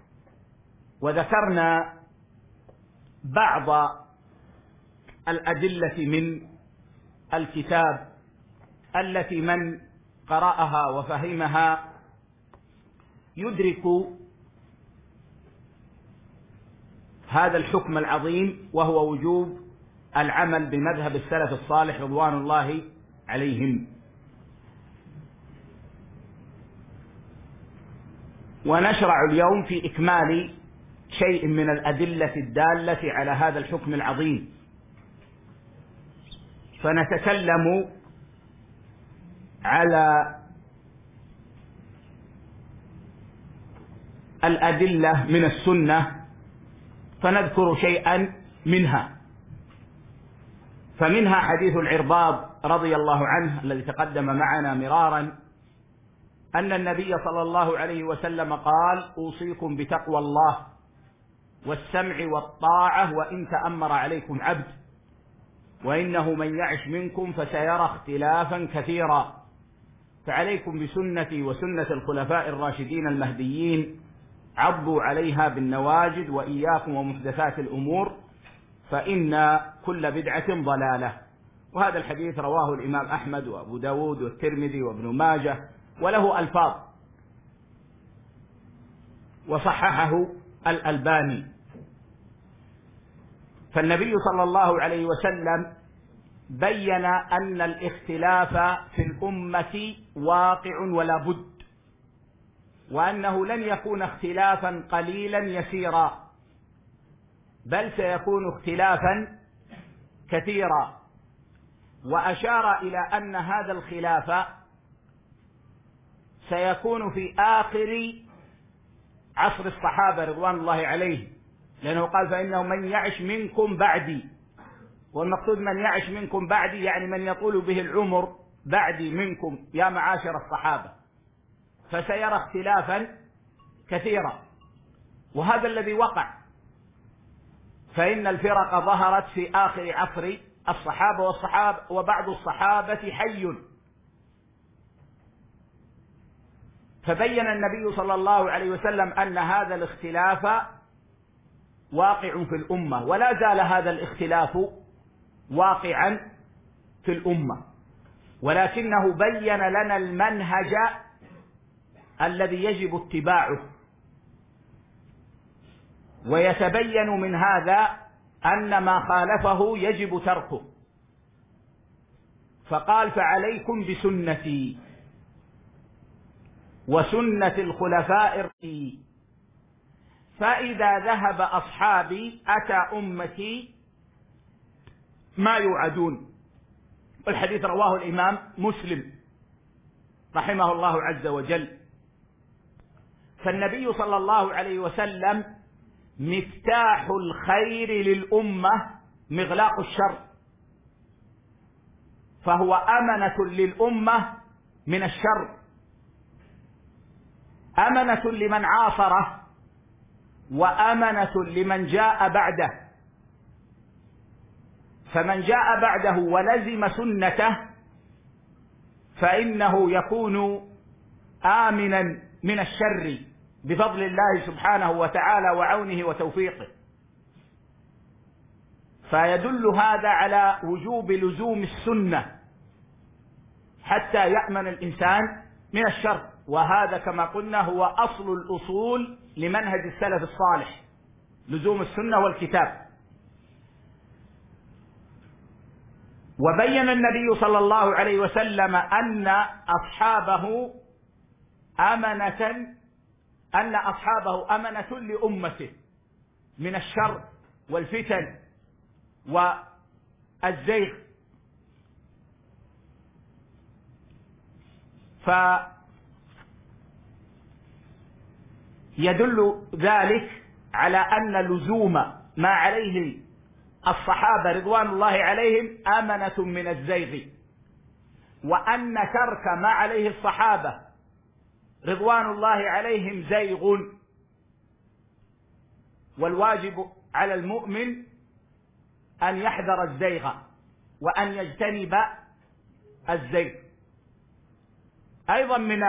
وذكرنا بعض الأدلة من الكتاب التي من قرأها وفهمها يدرك هذا الحكم العظيم، وهو وجوب العمل بمذهب السلف الصالح رضوان الله عليهم. ونشرع اليوم في إكمال شيء من الأدلة الدالة على هذا الحكم العظيم، فنتكلم على الأدلة من السنة، فنذكر شيئا منها. فمنها حديث العرباض رضي الله عنه الذي تقدم معنا مرارا، أن النبي صلى الله عليه وسلم قال: أوصيكم بتقوى الله والسمع والطاعة وإن تأمر عليكم عبد، وإنه من يعش منكم فسيرى اختلافا كثيرا، فعليكم بسنتي وسنة الخلفاء الراشدين المهديين، عضوا عليها بالنواجذ، وإياكم ومحدثات الأمور فإن كل بدعة ضلالة. وهذا الحديث رواه الإمام أحمد وأبو داود والترمذي وابن ماجه، وله ألفاظ وصححه الألباني. فالنبي صلى الله عليه وسلم بين أن الاختلاف في الأمة واقع ولا بد، وأنه لن يكون اختلافا قليلا يسيرا، بل سيكون اختلافا كثيرا. وأشار إلى أن هذا الخلاف سيكون في آخر عصر الصحابة رضوان الله عليهم، لأنه قال: فإنه من يعش منكم بعدي. والمقصود من يعش منكم بعدي يعني من يطول به العمر بعدي منكم يا معاشر الصحابة، فسيرى اختلافا كثيرا. وهذا الذي وقع، فإن الفرق ظهرت في آخر عصر الصحابة، وبعض الصحابة حي. فبين النبي صلى الله عليه وسلم أن هذا الاختلاف واقع في الأمة، ولا زال هذا الاختلاف واقعا في الأمة، ولكنه بين لنا المنهج الذي يجب اتباعه. ويتبين من هذا أن ما خالفه يجب تركه، فقال: فعليكم بسنتي وسنة الخلفاء الراشدين، فإذا ذهب أصحابي أتى أمتي ما يوعدون. والحديث رواه الإمام مسلم رحمه الله عز وجل. فالنبي صلى الله عليه وسلم مفتاح الخير للأمة، مغلاق الشر، فهو أمنة للأمة من الشر، أمنة لمن عاصره، وأمنة لمن جاء بعده. فمن جاء بعده ولزم سنته فإنه يكون آمنا من الشر بفضل الله سبحانه وتعالى وعونه وتوفيقه. فيدل هذا على وجوب لزوم السنة حتى يأمن الإنسان من الشر، وهذا كما قلنا هو أصل الأصول لمنهج السلف الصالح، لزوم السنة والكتاب. وبين النبي صلى الله عليه وسلم أن أصحابه أمنة لأمته من الشر والفتن والزيغ. فيدل ذلك على أن لزوم ما عليه الصحابة رضوان الله عليهم أمنة من الزيغ، وأن ترك ما عليه الصحابة رضوان الله عليهم زيغ. والواجب على المؤمن أن يحذر الزيغ وأن يجتنب الزيغ. أيضا من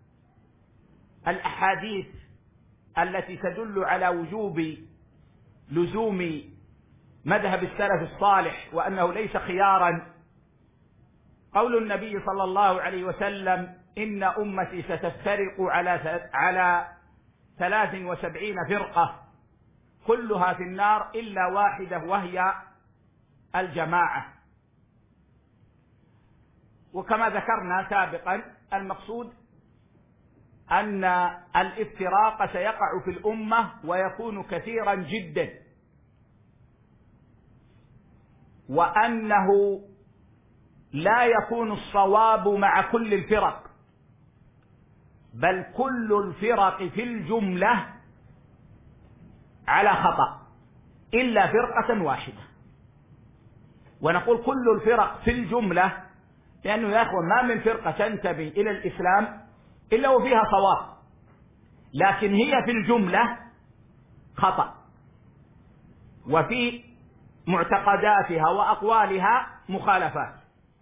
الأحاديث التي تدل على وجوب لزوم مذهب السلف الصالح وأنه ليس خيارا قول النبي صلى الله عليه وسلم: إن أمتي ستفترق على 73 فرقة كلها في النار إلا واحدة وهي الجماعة. وكما ذكرنا سابقا المقصود أن الافتراق سيقع في الأمة ويكون كثيرا جدا، وأنه لا يكون الصواب مع كل الفرق، بل كل الفرق في الجملة على خطأ إلا فرقة واحدة. ونقول كل الفرق في الجملة، لأنه يا أخوان ما من فرقة تنتمي إلى الإسلام إلا وفيها صواب، لكن هي في الجملة خطأ، وفي معتقداتها وأقوالها مخالفات.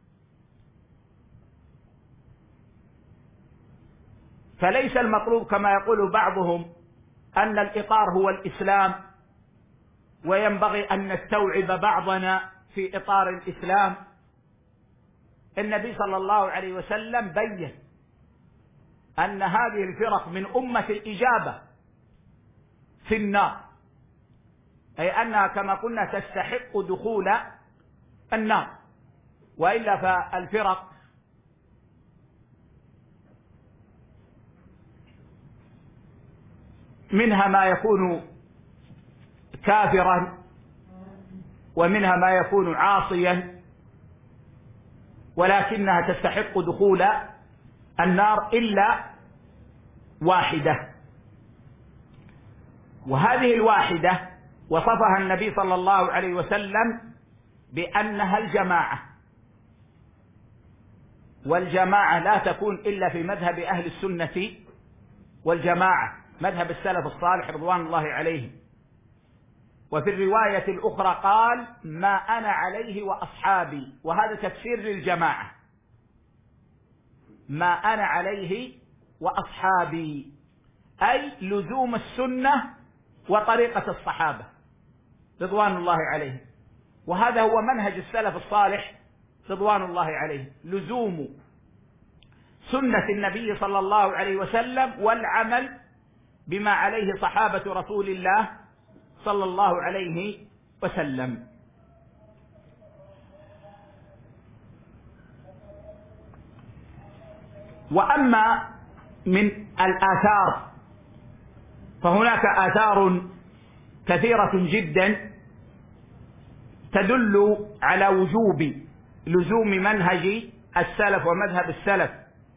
فليس المطلوب كما يقول بعضهم أن الإطار هو الإسلام، وينبغي أن نستوعب بعضنا في إطار الإسلام. النبي صلى الله عليه وسلم بين أن هذه الفرق من أمة الإجابة في النار، أي أنها كما قلنا تستحق دخول النار، وإلا فالفرق منها ما يكون كافرا ومنها ما يكون عاصيا، ولكنها تستحق دخول النار إلا واحدة. وهذه الواحدة وصفها النبي صلى الله عليه وسلم بأنها الجماعة، والجماعة لا تكون إلا في مذهب أهل السنة والجماعة، مذهب السلف الصالح رضوان الله عليهم. وفي الرواية الأخرى قال: ما أنا عليه وأصحابي، وهذا تفسير للجماعة، ما أنا عليه وأصحابي، أي لزوم السنة وطريقة الصحابة رضوان الله عليهم. وهذا هو منهج السلف الصالح رضوان الله عليهم، لزوم سنة النبي صلى الله عليه وسلم والعمل بما عليه صحابة رسول الله صلى الله عليه وسلم. وأما من الآثار فهناك آثار كثيرة جدا تدل على وجوب لزوم منهج السلف ومذهب السلف.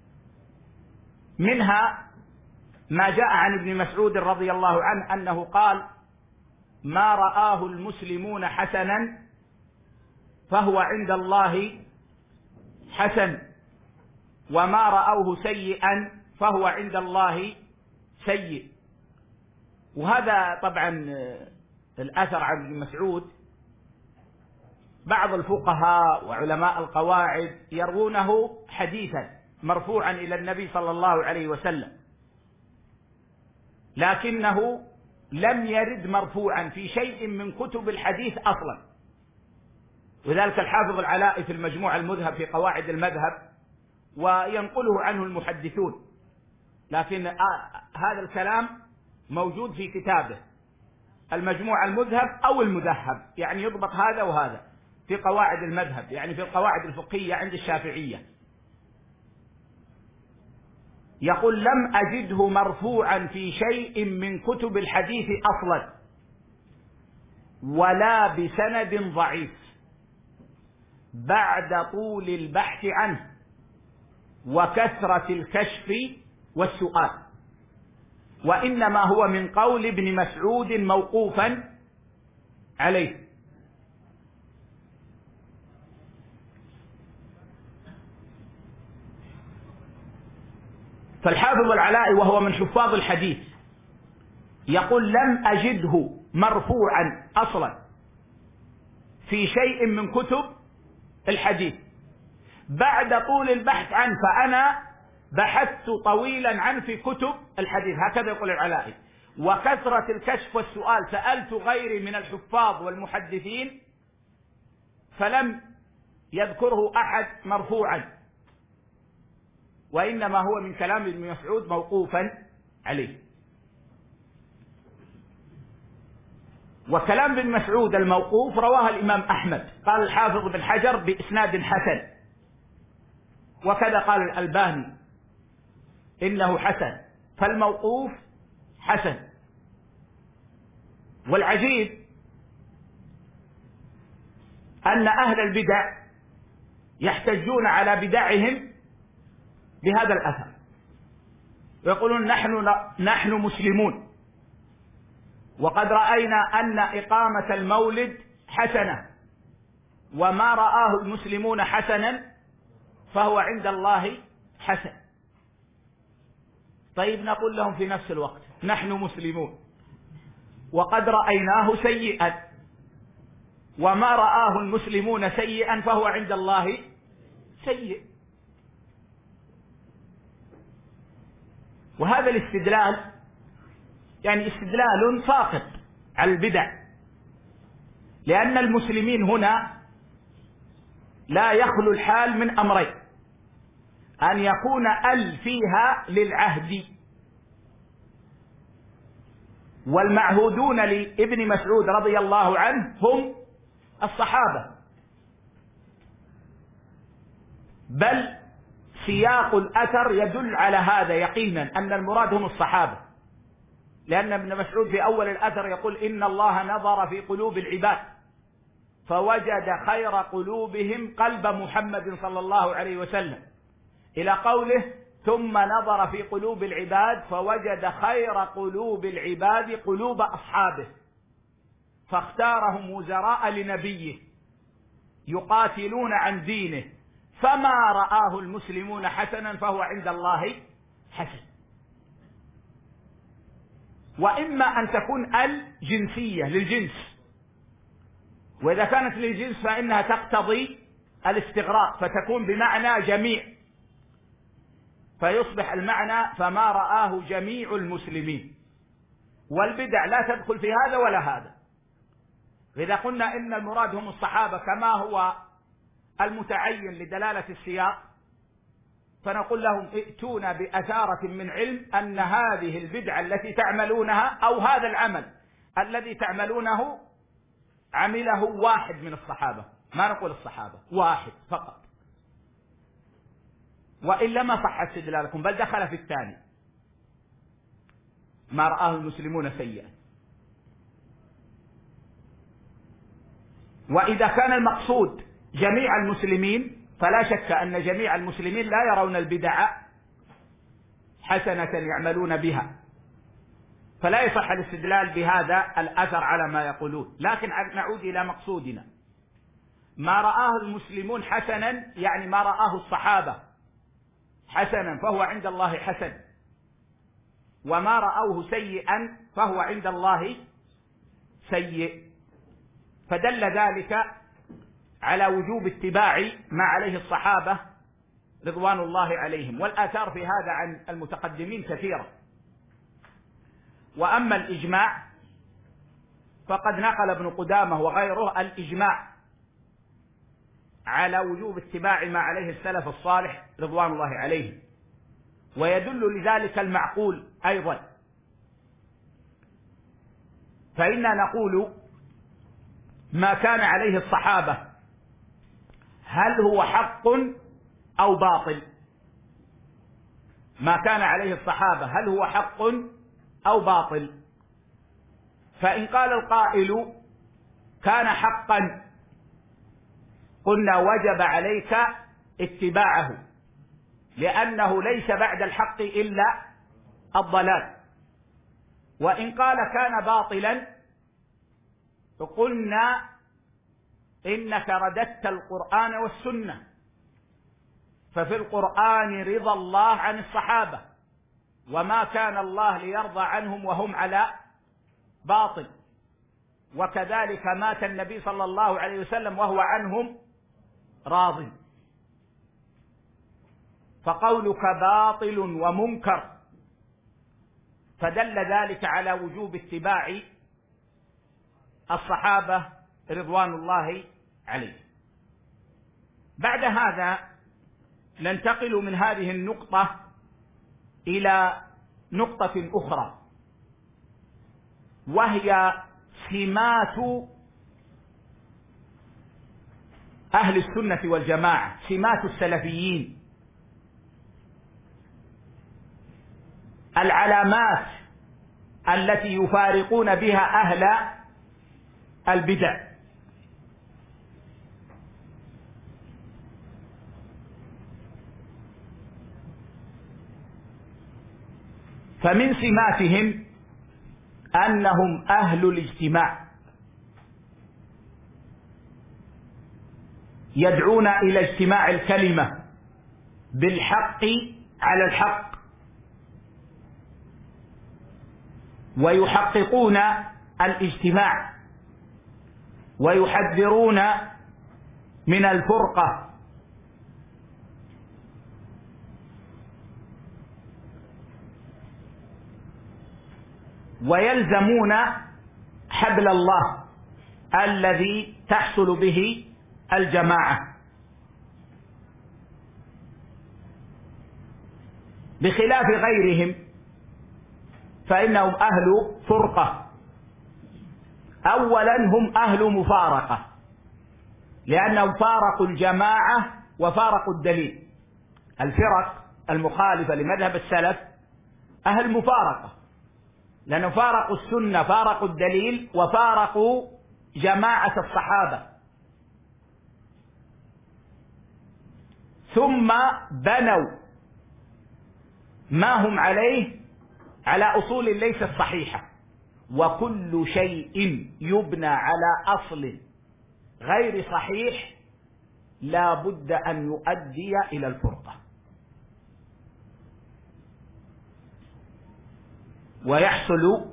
منها ما جاء عن ابن مسعود رضي الله عنه أنه قال: ما رآه المسلمون حسنا فهو عند الله حسن، وما رأوه سيئا فهو عند الله سيء. وهذا طبعا الأثر عن ابن مسعود بعض الفقهاء وعلماء القواعد يروونه حديثا مرفوعا إلى النبي صلى الله عليه وسلم، لكنه لم يرد مرفوعا في شيء من كتب الحديث أصلا. وذلك الحافظ العلائي في المجموع المذهب في قواعد المذهب، وينقله عنه المحدثون، لكن هذا الكلام موجود في كتابه المجموع المذهب أو المذهب، يعني يضبط هذا وهذا في قواعد المذهب، يعني في القواعد الفقهية عند الشافعية. يقول: لم أجده مرفوعا في شيء من كتب الحديث أصلا ولا بسند ضعيف بعد طول البحث عنه وكثرة الكشف والسؤال، وإنما هو من قول ابن مسعود موقوفا عليه. فالحافظ العلائي وهو من حفاظ الحديث يقول: لم أجده مرفوعا أصلا في شيء من كتب الحديث بعد طول البحث عنه، فأنا بحثت طويلا عنه في كتب الحديث، هكذا يقول العلائي، وكثرة الكشف والسؤال، سألت غيري من الحفاظ والمحدثين فلم يذكره أحد مرفوعا، وإنما هو من كلام ابن مسعود موقوفا عليه. وكلام ابن مسعود الموقوف رواه الإمام أحمد، قال الحافظ بن حجر بإسناد حسن، وكذا قال الألباني إنه حسن، فالموقوف حسن. والعجيب أن أهل البدع يحتجون على بدعهم بهذا الأثر، ويقولون نحن مسلمون وقد رأينا أن إقامة المولد حسنة، وما رآه المسلمون حسنا فهو عند الله حسن. طيب نقول لهم في نفس الوقت نحن مسلمون وقد رأيناه سيئا، وما رآه المسلمون سيئا فهو عند الله سيء. وهذا الاستدلال يعني استدلال ساقط على البدع، لأن المسلمين هنا لا يخلو الحال من أمرين: أن يكون ال فيها للعهد، والمعهودون لابن مسعود رضي الله عنه هم الصحابة، بل سياق الأثر يدل على هذا يقينا أن المراد هم الصحابة، لأن ابن مسعود في أول الأثر يقول: إن الله نظر في قلوب العباد فوجد خير قلوبهم قلب محمد صلى الله عليه وسلم، إلى قوله: ثم نظر في قلوب العباد فوجد خير قلوب العباد قلوب أصحابه فاختارهم وزراء لنبيه يقاتلون عن دينه، فما رآه المسلمون حسنا فهو عند الله حسن. وإما أن تكون الجنسية للجنس، وإذا كانت للجنس فإنها تقتضي الاستغراق فتكون بمعنى جميع، فيصبح المعنى فما رآه جميع المسلمين، والبدع لا تدخل في هذا ولا هذا. إذا قلنا إن المراد هم الصحابة كما هو المتعين لدلالة السياق، فنقول لهم: ائتونا بأثارة من علم أن هذه البدعة التي تعملونها أو هذا العمل الذي تعملونه عمله واحد من الصحابة، ما نقول الصحابة، واحد فقط، وإلا ما صح استدلالكم بل دخل في الثاني: ما رآه المسلمون سيئا. وإذا كان المقصود جميع المسلمين فلا شك أن جميع المسلمين لا يرون البدع حسنة يعملون بها، فلا يصح الاستدلال بهذا الأثر على ما يقولون. لكن نعود إلى مقصودنا: ما رآه المسلمون حسنا يعني ما رآه الصحابة حسنا فهو عند الله حسن، وما رأوه سيئا فهو عند الله سيء. فدل ذلك على وجوب اتباع ما عليه الصحابة رضوان الله عليهم، والآثار في هذا عن المتقدمين كثيرة. وأما الإجماع فقد نقل ابن قدامة وغيره الإجماع على وجوب اتباع ما عليه السلف الصالح رضوان الله عليهم، ويدل لذلك المعقول أيضا. فإننا نقول: ما كان عليه الصحابة هل هو حق أو باطل؟ ما كان عليه الصحابة هل هو حق أو باطل؟ فإن قال القائل كان حقا قلنا: وجب عليك اتباعه، لأنه ليس بعد الحق إلا الضلال. وإن قال كان باطلا قلنا: إنك رددت القرآن والسنة، ففي القرآن رضا الله عن الصحابة، وما كان الله ليرضى عنهم وهم على باطل، وكذلك مات النبي صلى الله عليه وسلم وهو عنهم راض، فقولك باطل ومنكر، فدل ذلك على وجوب اتباع الصحابة رضوان الله عليهم. بعد هذا ننتقل من هذه النقطة إلى نقطة أخرى، وهي سمات أهل السنة والجماعة، سمات السلفيين، العلامات التي يفارقون بها أهل البدع. فمن سماتهم أنهم أهل الاجتماع، يدعون إلى اجتماع الكلمة بالحق على الحق، ويحققون الاجتماع، ويحذرون من الفرقة، ويلزمون حبل الله الذي تحصل به الجماعة، بخلاف غيرهم فإنهم أهل فرقة. أولا هم أهل مفارقة، لأنهم فارقوا الجماعة وفارقوا الدليل. الفرق المخالفة لمذهب السلف أهل مفارقة، لأنهم فارقوا السنة، فارقوا الدليل، وفارقوا جماعة الصحابة، ثم بنوا ما هم عليه على أصول ليست صحيحة. وكل شيء يبنى على أصل غير صحيح لا بد أن يؤدي إلى الفرقة، ويحصل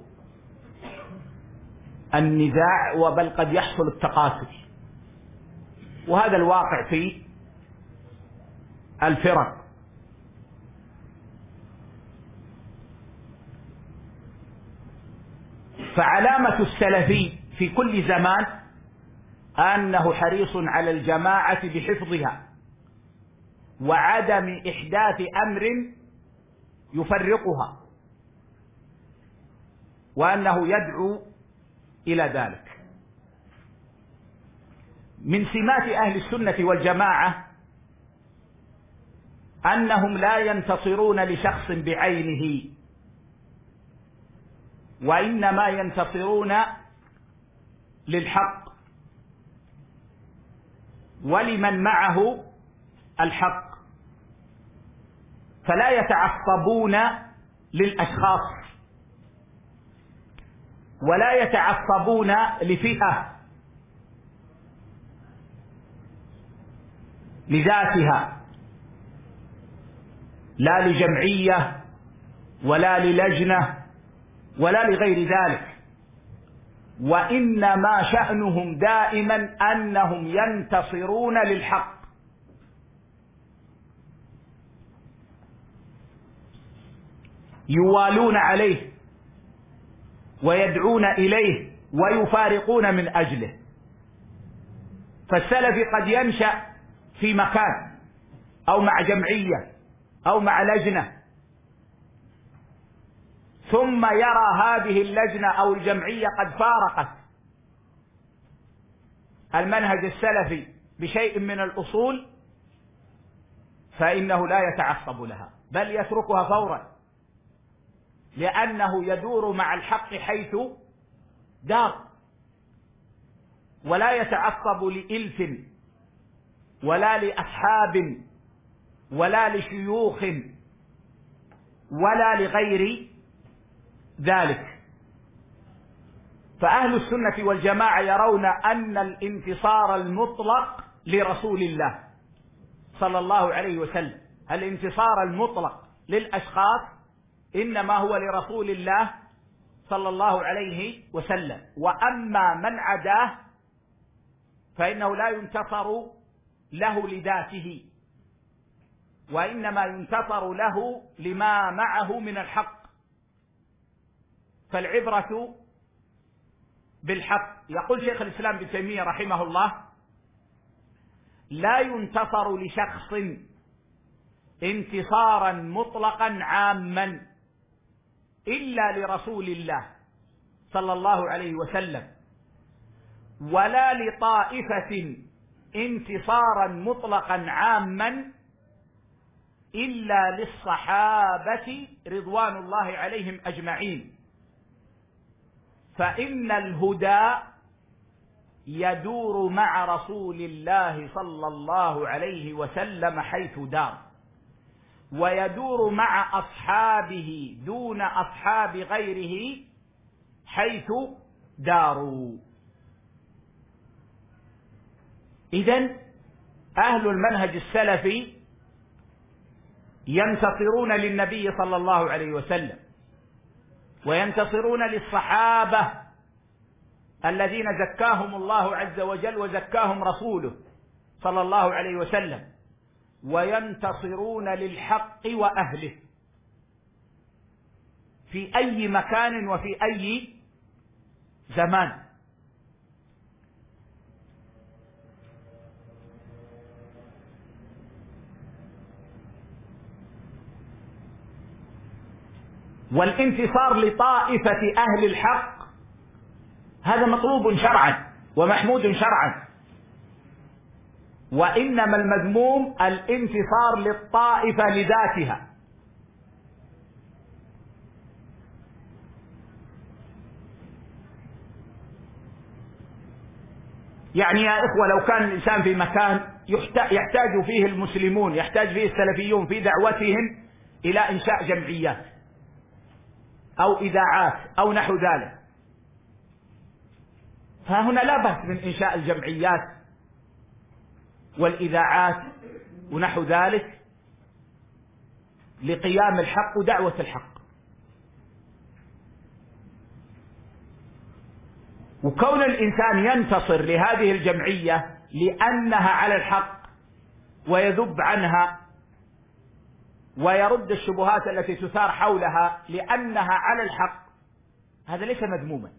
النزاع، وبل قد يحصل التقاتل، وهذا الواقع في الفرق. فعلامة السلفي في كل زمان أنه حريص على الجماعة بحفظها وعدم إحداث أمر يفرقها، وأنه يدعو إلى ذلك. من سمات أهل السنة والجماعة أنهم لا ينتصرون لشخص بعينه، وإنما ينتصرون للحق ولمن معه الحق، فلا يتعصبون للأشخاص ولا يتعصبون لفئة لذاتها، لا لجمعية ولا للجنة ولا لغير ذلك، وإنما شأنهم دائما أنهم ينتصرون للحق، يوالون عليه ويدعون إليه ويفارقون من أجله. فالسلف قد ينشأ في مكان أو مع جمعية أو مع لجنة، ثم يرى هذه اللجنة أو الجمعية قد فارقت المنهج السلفي بشيء من الأصول، فإنه لا يتعصب لها، بل يتركها فورا، لأنه يدور مع الحق حيث دار، ولا يتعصب لإلف ولا لأصحاب ولا لشيوخ ولا لغير ذلك. فأهل السنة والجماعة يرون أن الانتصار المطلق لرسول الله صلى الله عليه وسلم، الانتصار المطلق للأشخاص إنما هو لرسول الله صلى الله عليه وسلم، وأما من عداه فإنه لا ينتصر له لذاته، وإنما ينتصر له لما معه من الحق. فالعبرة بالحق. يقول شيخ الإسلام ابن تيمية رحمه الله: لا ينتصر لشخص انتصارا مطلقا عاما إلا لرسول الله صلى الله عليه وسلم، ولا لطائفة انتصارا مطلقا عاما إلا للصحابة رضوان الله عليهم أجمعين، فإن الهدى يدور مع رسول الله صلى الله عليه وسلم حيث دار، ويدور مع أصحابه دون أصحاب غيره حيث داروا. إذن أهل المنهج السلفي ينتصرون للنبي صلى الله عليه وسلم، وينتصرون للصحابة الذين زكاهم الله عز وجل وزكاهم رسوله صلى الله عليه وسلم، وينتصرون للحق وأهله في أي مكان وفي أي زمان. والانتصار لطائفة أهل الحق هذا مطلوب شرعا ومحمود شرعا، وإنما المذموم الانتصار للطائفة لذاتها. يعني يا إخوة، لو كان الإنسان في مكان يحتاج فيه المسلمون، يحتاج فيه السلفيون في دعوتهم إلى إنشاء جمعيات أو إذاعات أو نحو ذلك، فهنا لا بأس من إنشاء الجمعيات والإذاعات ونحو ذلك لقيام الحق ودعوة الحق. وكون الإنسان ينتصر لهذه الجمعية لأنها على الحق ويذب عنها ويرد الشبهات التي تثار حولها لأنها على الحق، هذا ليس مذموما،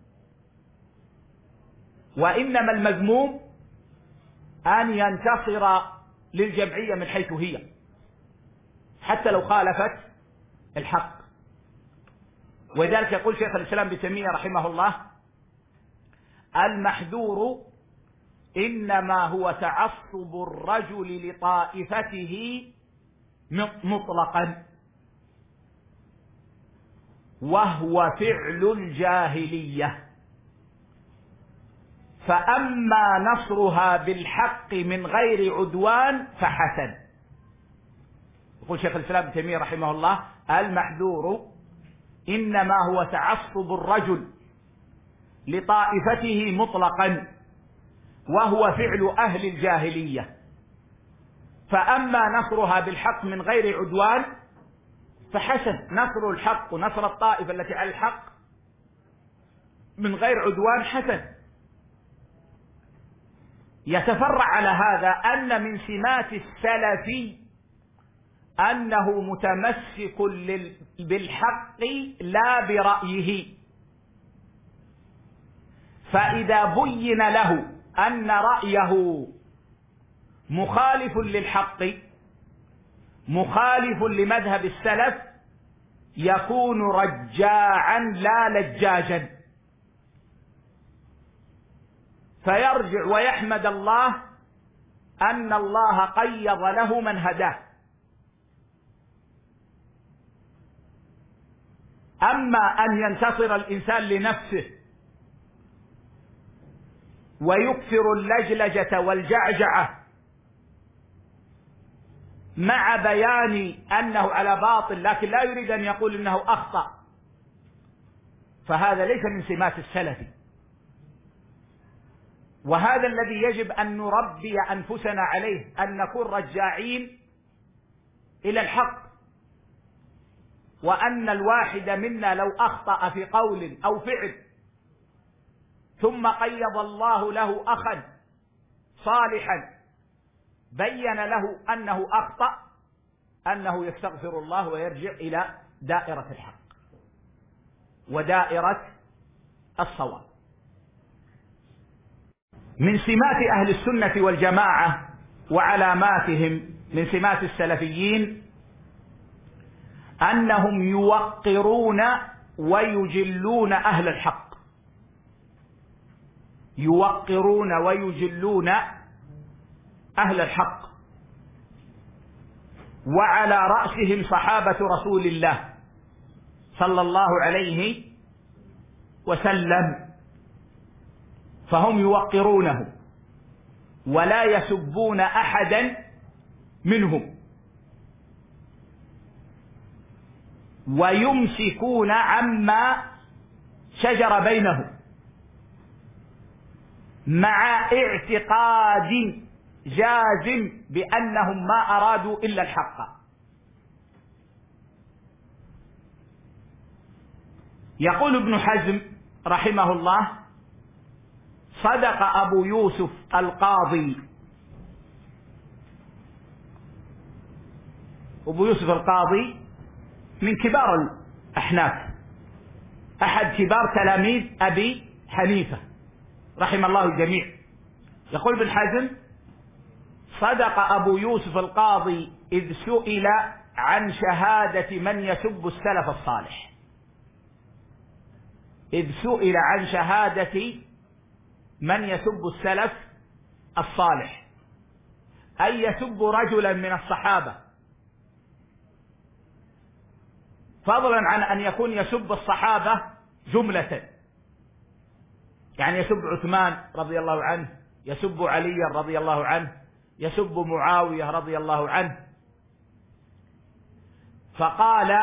وإنما المذموم أن ينتصر للجمعية من حيث هي حتى لو خالفت الحق. ولذلك يقول شيخ الإسلام ابن تيمية رحمه الله: المحذور إنما هو تعصب الرجل لطائفته مطلقا، وهو فعل الجاهلية، فأما نصرها بالحق من غير عدوان فحسن. يقول شيخ الإسلام ابن تيمية رحمه الله: المحذور إنما هو تعصب الرجل لطائفته مطلقا، وهو فعل أهل الجاهلية، فأما نصرها بالحق من غير عدوان فحسن. نصر الحق ونصر الطائفة التي على الحق من غير عدوان حسن. يتفرع على هذا أن من سمات السلفي أنه متمسك بالحق لا برأيه، فإذا بين له أن رأيه مخالف للحق مخالف لمذهب السلف يكون رجاعا لا لجاجا، فيرجع ويحمد الله أن الله قيض له من هداه. أما أن ينتصر الإنسان لنفسه ويكثر اللجلجة والجعجعة مع بيان أنه على باطل لكن لا يريد أن يقول أنه أخطأ، فهذا ليس من سمات السلف. وهذا الذي يجب أن نربي أنفسنا عليه، أن نكون رجاعين إلى الحق، وأن الواحد منا لو أخطأ في قول أو فعل ثم قيض الله له أخا صالحا بين له أنه أخطأ، أنه يستغفر الله ويرجع إلى دائرة الحق ودائرة الصواب. من سمات أهل السنة والجماعة وعلاماتهم من سمات السلفيين أنهم يوقرون ويجلون أهل الحق، يوقرون ويجلون أهل الحق، وعلى رأسهم صحابة رسول الله صلى الله عليه وسلم، فهم يوقرونه ولا يسبون أحدا منهم، ويمسكون عما شجر بينهم مع اعتقاد جازم بأنهم ما أرادوا إلا الحق. يقول ابن حزم رحمه الله: صدق أبو يوسف القاضي. أبو يوسف القاضي من كبار الأحناف، أحد كبار تلاميذ أبي حنيفة رحم الله الجميع. يقول ابن حزم: صدق أبو يوسف القاضي إذ سئل عن شهادة من يسب السلف الصالح. إذ سئل عن شهادة من يسب السلف الصالح، أي يسب رجلا من الصحابة، فضلا عن أن يكون يسب الصحابة جملة، يعني يسب عثمان رضي الله عنه، يسب علي رضي الله عنه، يسب معاوية رضي الله عنه. فقال: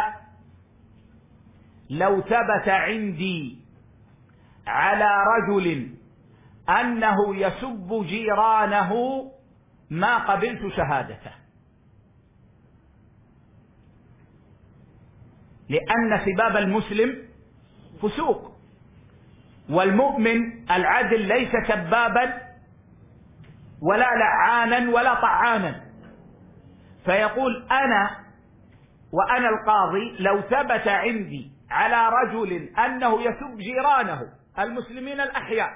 لو ثبت عندي على رجل أنه يسب جيرانه ما قبلت شهادته، لأن سباب المسلم فسوق، والمؤمن العدل ليس سبابا ولا لعانا ولا طعانا. فيقول: أنا وأنا القاضي لو ثبت عندي على رجل أنه يسب جيرانه المسلمين الأحياء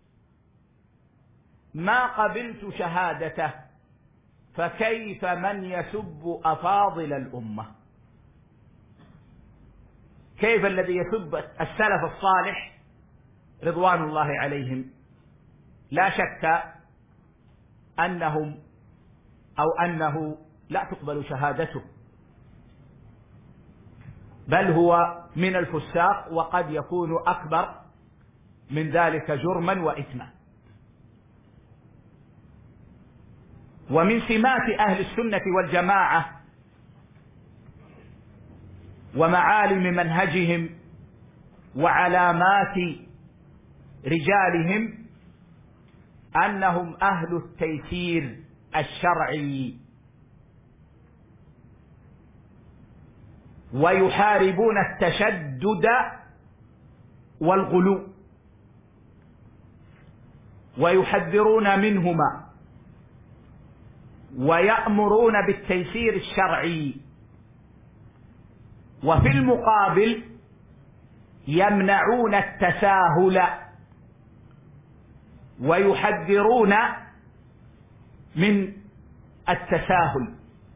ما قبلت شهادته، فكيف من يسب أفاضل الأمة؟ كيف الذي يسب السلف الصالح رضوان الله عليهم؟ لا شك أنهم أو أنه لا تقبل شهادته، بل هو من الفساق، وقد يكون أكبر من ذلك جرما وإثما. ومن سمات أهل السنة والجماعة ومعالم منهجهم وعلامات رجالهم أنهم أهل التيسير الشرعي، ويحاربون التشدد والغلو، ويحذرون منهما، ويأمرون بالتيسير الشرعي، وفي المقابل يمنعون التساهل ويحذرون من التساهل.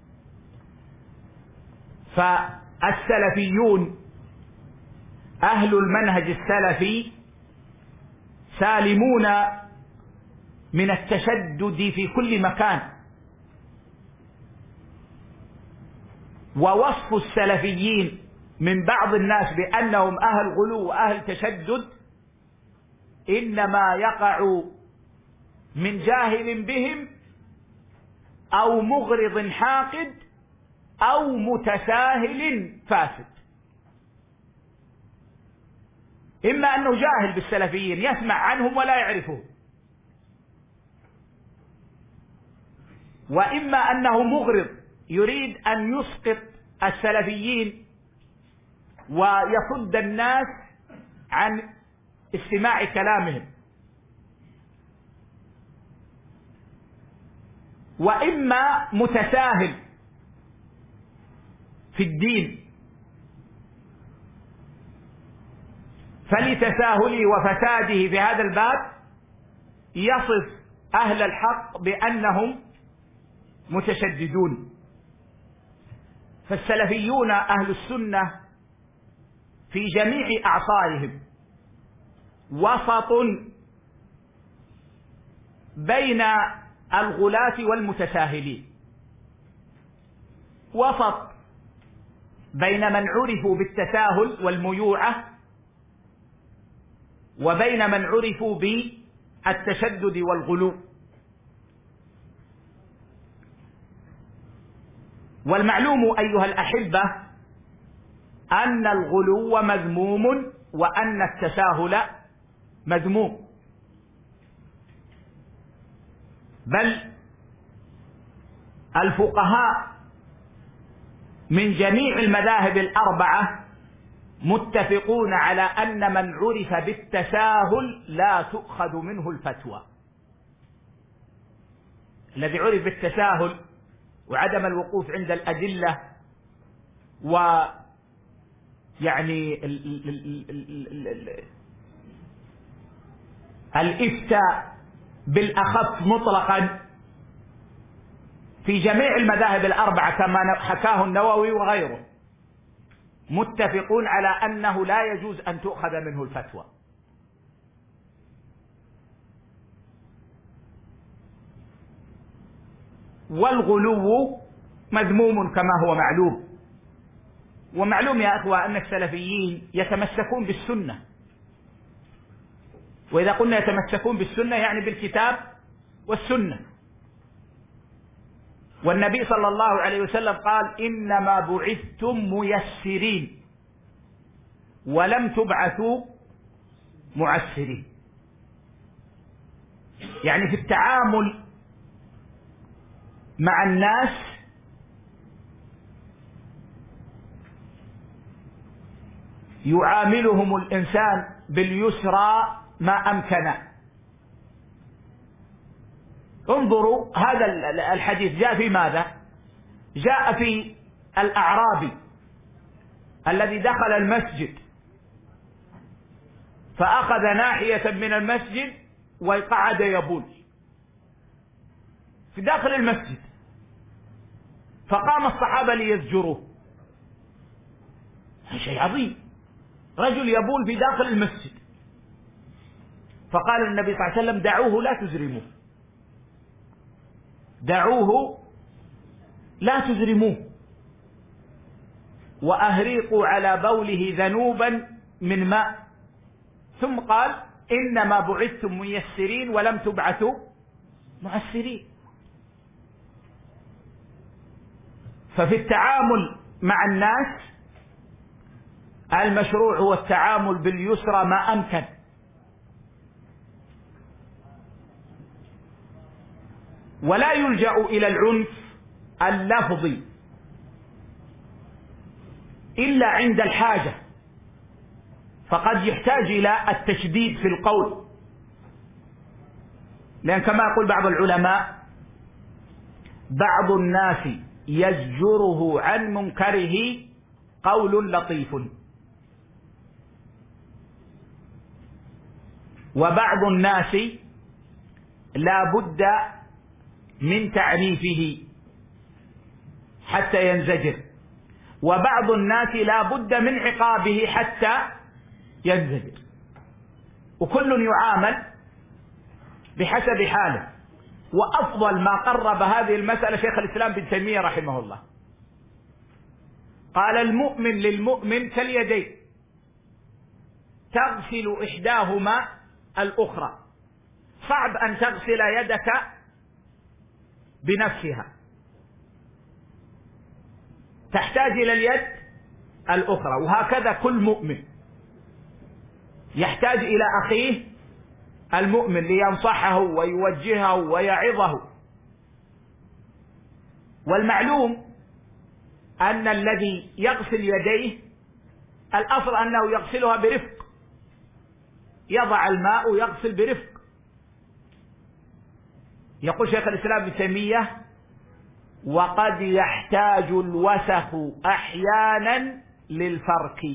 فالسلفيون أهل المنهج السلفي سالمون من التشدد في كل مكان. ووصف السلفيين من بعض الناس بأنهم أهل غلو وأهل تشدد إنما يقع من جاهل بهم أو مغرض حاقد أو متساهل فاسد. إما أنه جاهل بالسلفيين يسمع عنهم ولا يعرفهم، وإما أنه مغرض يريد أن يسقط السلفيين ويصد الناس عن استماع كلامهم، وإما متساهل في الدين، فلتساهله وفساده في هذا الباب يصف أهل الحق بأنهم متشددون. فالسلفيون أهل السنة في جميع أعصارهم وسط بين الغلاة والمتساهلين، وسط بين من عرفوا بالتساهل والميوعة وبين من عرفوا بالتشدد والغلو. والمعلوم أيها الأحبة أن الغلو مذموم وأن التساهل مذموم، بل الفقهاء من جميع المذاهب الأربعة متفقون على أن من عرف بالتساهل لا تؤخذ منه الفتوى. الذي عرف بالتساهل وعدم الوقوف عند الأدلة ويعني الإفتاء بالأخف مطلقا في جميع المذاهب الأربعة كما حكاه النووي وغيره، متفقون على أنه لا يجوز أن تؤخذ منه الفتوى. والغلو مذموم كما هو معلوم، ومعلوم يا أخوة أن السلفيين يتمسكون بالسنة، وإذا قلنا يتمسكون بالسنة يعني بالكتاب والسنة. والنبي صلى الله عليه وسلم قال: إنما بعثتم ميسرين ولم تبعثوا معسرين. يعني في التعامل مع الناس يعاملهم الإنسان باليسرى ما أمكن. انظروا هذا الحديث جاء في ماذا؟ جاء في الأعرابي الذي دخل المسجد فأخذ ناحية من المسجد وقعد يبول في داخل المسجد، فقام الصحابة ليزجروه. شيء عظيم، رجل يبول في داخل المسجد. فقال النبي صلى الله عليه وسلم: دعوه لا تزرموه، دعوه لا تزرموه، وأهريقوا على بوله ذنوبا من ماء. ثم قال: إنما بعثتم ميسرين ولم تبعثوا معسرين. ففي التعامل مع الناس المشروع هو التعامل باليسرى ما أمكن. ولا يلجأ إلى العنف اللفظي إلا عند الحاجة، فقد يحتاج إلى التشديد في القول، لأن كما يقول بعض العلماء: بعض الناس يزجره عن منكره قول لطيف، وبعض الناس لا بد من تعنيفه حتى ينزجر، وبعض الناس لا بد من عقابه حتى ينزجر، وكل يعامل بحسب حاله. وأفضل ما قرب هذه المسألة شيخ الإسلام ابن تيمية رحمه الله، قال: المؤمن للمؤمن كاليدين تغسل إحداهما الأخرى، صعب أن تغسل يدك بنفسها، تحتاج إلى اليد الأخرى. وهكذا كل مؤمن يحتاج إلى أخيه المؤمن لينصحه ويوجهه ويعظه. والمعلوم أن الذي يغسل يديه الأصل أنه يغسلها برفق، يضع الماء ويغسل برفق. يقول شيخ الإسلام ابن تيمية: وقد يحتاج الوسخ أحيانا للفرك.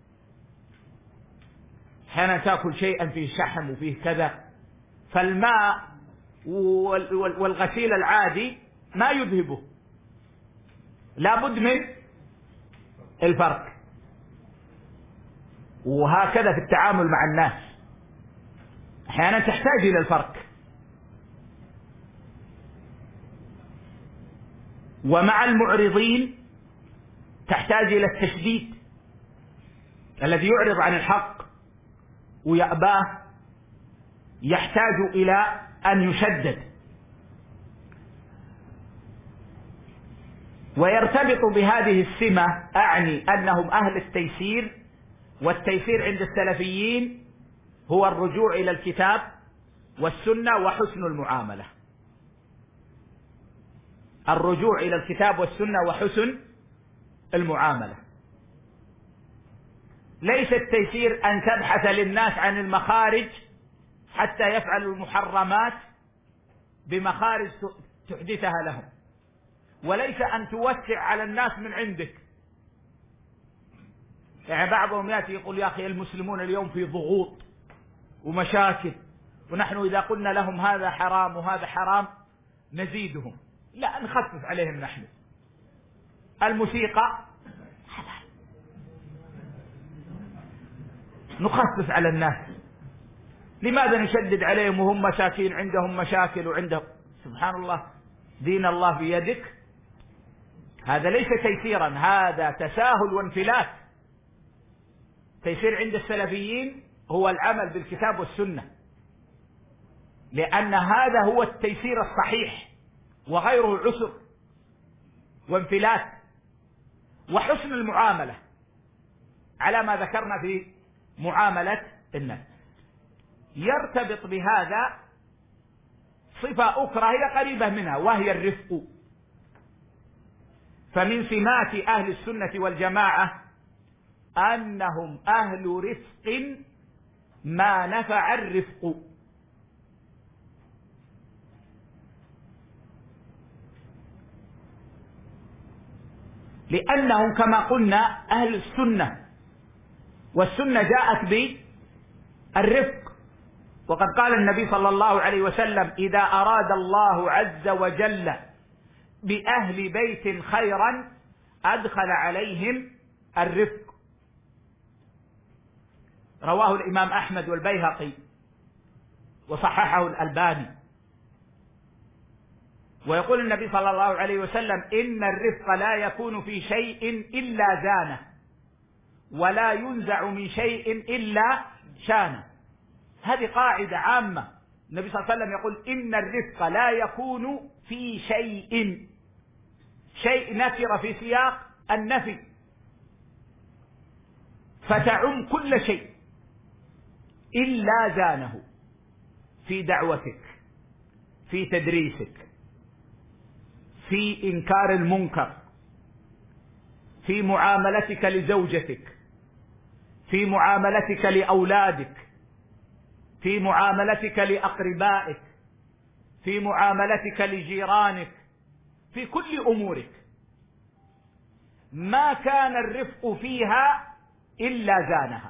أحيانا تأكل شيئا فيه شحم وفيه كذا، فالماء والغسيل العادي ما يذهبه، لابد من الفرك. وهكذا في التعامل مع الناس أحيانا تحتاج إلى الفرك. ومع المعرضين تحتاج إلى التشديد، الذي يعرض عن الحق ويأباه يحتاج إلى أن يشدد. ويرتبط بهذه السمة أعني أنهم أهل التيسير والتيسير عند السلفيين هو الرجوع إلى الكتاب والسنة وحسن المعاملة. الرجوع إلى الكتاب والسنة وحسن المعاملة. ليس التيسير أن تبحث للناس عن المخارج حتى يفعلوا المحرمات بمخارج تحدثها لهم، وليس أن توسع على الناس من عندك. يعني بعضهم يأتي يقول يا أخي المسلمون اليوم في ضغوط ومشاكل، ونحن إذا قلنا لهم هذا حرام وهذا حرام نزيدهم. لا، نخفف عليهم نحن. الموسيقى حلال، نخفف على الناس. لماذا نشدد عليهم وهم مساكين عندهم مشاكل وعندهم؟ سبحان الله، دين الله بيدك. هذا ليس تيسيرا، هذا تساهل وانفلات. تيسير عند السلفيين هو العمل بالكتاب والسنة، لأن هذا هو التيسير الصحيح، وغيره عسر وانفلات. وحسن المعاملة على ما ذكرنا في معاملة الناس. يرتبط بهذا صفة أخرى هي قريبة منها، وهي الرفق. فمن سمات أهل السنة والجماعة أنهم أهل رفق ما نفع الرفق. لأنهم كما قلنا أهل السنة، والسنة جاءت بالرفق. وقد قال النبي صلى الله عليه وسلم: إذا أراد الله عز وجل بأهل بيت خيرا أدخل عليهم الرفق. رواه الإمام أحمد والبيهقي وصححه الألباني. ويقول النبي صلى الله عليه وسلم: إن الرفق لا يكون في شيء إلا زانه، ولا ينزع من شيء إلا شانه. هذه قاعدة عامة. النبي صلى الله عليه وسلم يقول: إن الرفق لا يكون في شيء. شيء نكر في سياق النفي، فتعم كل شيء إلا زانه. في دعوتك، في تدريسك، في إنكار المنكر، في معاملتك لزوجتك، في معاملتك لأولادك، في معاملتك لأقربائك، في معاملتك لجيرانك، في كل أمورك. ما كان الرفق فيها إلا زانها،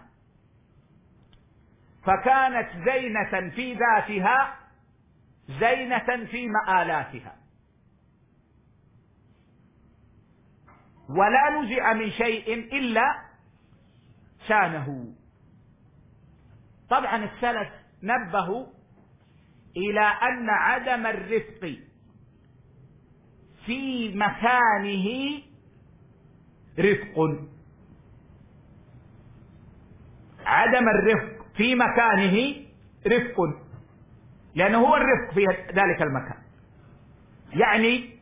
فكانت زينة في ذاتها، زينة في مآلاتها. ولا نزع من شيء إلا شانه. طبعا السلف نبهوا إلى أن عدم الرفق في مكانه رفق. عدم الرفق في مكانه رفق، لأنه هو الرفق في ذلك المكان. يعني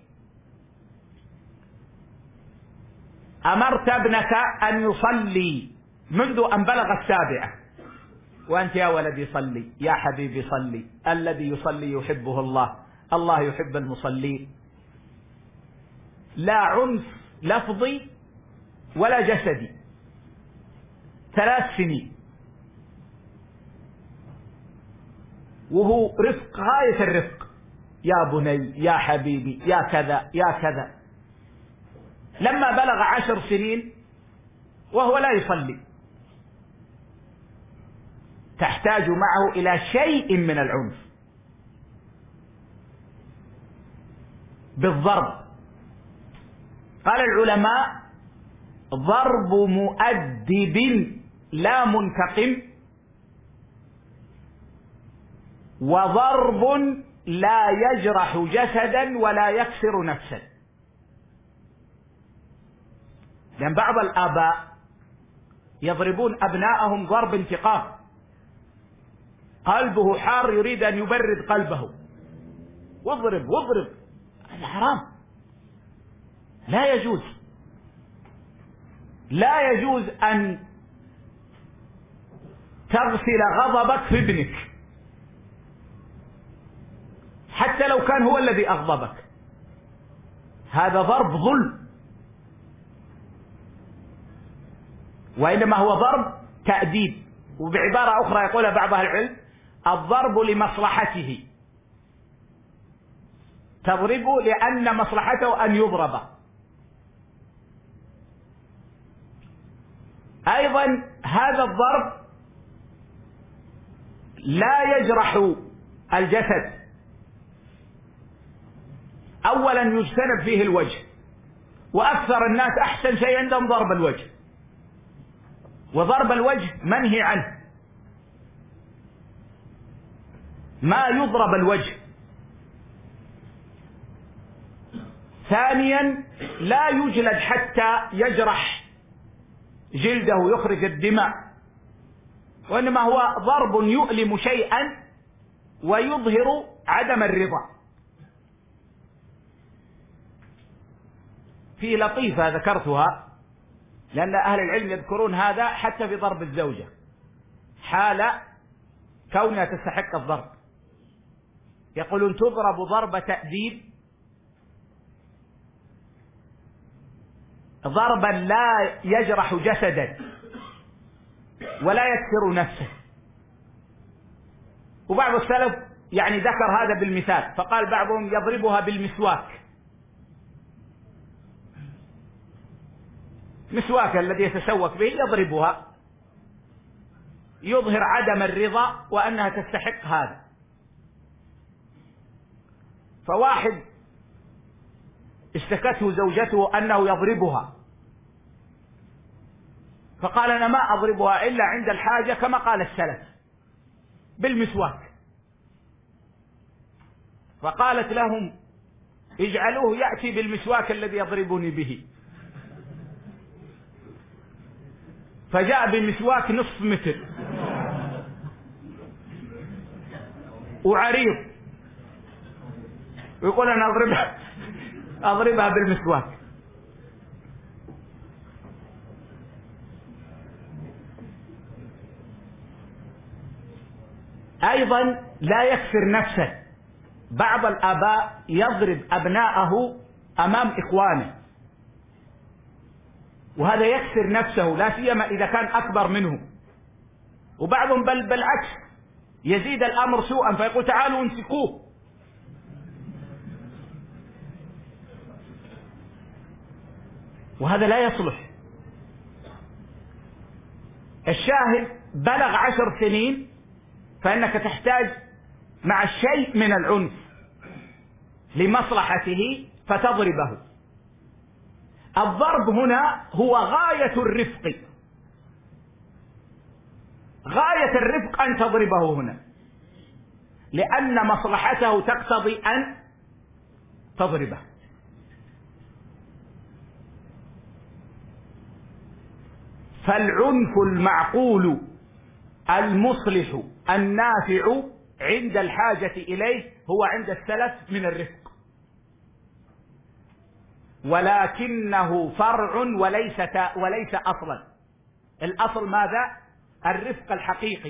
أمرت ابنك أن يصلي منذ أن بلغ 7، وأنت يا ولدي صلي، يا حبيبي صلي، الذي يصلي يحبه الله، الله يحب المصلين. لا عنف لفظي ولا جسدي. 3 سنين، وهو رفق غاية الرفق. يا بني، يا حبيبي، يا كذا يا كذا. لما بلغ 10 سنين وهو لا يصلي، تحتاج معه إلى شيء من العنف بالضرب. قال العلماء: ضرب مؤدب لا منتقم، وضرب لا يجرح جسدا ولا يكسر نفسا. لأن بعض الآباء يضربون أبناءهم ضرب انتقام، قلبه حار يريد أن يبرد قلبه، واضرب واضرب. هذا حرام، لا يجوز. لا يجوز أن تغسل غضبك في ابنك حتى لو كان هو الذي أغضبك. هذا ضرب ظلم، وإنما هو ضرب تأديب. وبعبارة أخرى يقولها بعض أهل العلم: الضرب لمصلحته، تضربه لأن مصلحته أن يضرب. أيضا هذا الضرب لا يجرح الجسد. أولا يجتنب فيه الوجه، وأكثر الناس أحسن شيء عندهم ضرب الوجه، وضرب الوجه منهي عنه، ما يضرب الوجه. ثانيا لا يجلد حتى يجرح جلده يخرج الدماء، وإنما هو ضرب يؤلم شيئا ويظهر عدم الرضا. في لطيفة ذكرتها لأن أهل العلم يذكرون هذا حتى في ضرب الزوجة حال كونها تستحق الضرب. يقولون تضرب ضرب تأديب ضربا لا يجرح جسدا ولا يكسر نفسه. وبعض السلف يعني ذكر هذا بالمثال، فقال بعضهم يضربها بالمسواك، مسواك الذي يتسوك به يضربها، يظهر عدم الرضا وأنها تستحق هذا. فواحد اشتكته زوجته أنه يضربها، فقال أنا ما أضربها إلا عند الحاجة كما قال السلف بالمسواك. فقالت لهم اجعلوه يأتي بالمسواك الذي يضربني به. فجاء بمسواك نصف متر وعريض، ويقول أنا أضربها بالمسواك. أيضا لا يكسر نفسه. بعض الآباء يضرب أبناءه أمام إخوانه، وهذا يكسر نفسه لا سيما إذا كان أكبر منه. وبعضهم بل بالعكس يزيد الأمر سوءا فيقول تعالوا امسكوه. وهذا لا يصلح. الشاهد بلغ 10 سنين فإنك تحتاج مع شيء من العنف لمصلحته فتضربه. الضرب هنا هو غاية الرفق، غاية الرفق أن تضربه هنا، لأن مصلحته تقتضي أن تضربه. فالعنف المعقول المصلح النافع عند الحاجة إليه هو عند السلف من الرفق، ولكنه فرع وليس أصلا. الأصل ماذا؟ الرفق الحقيقي.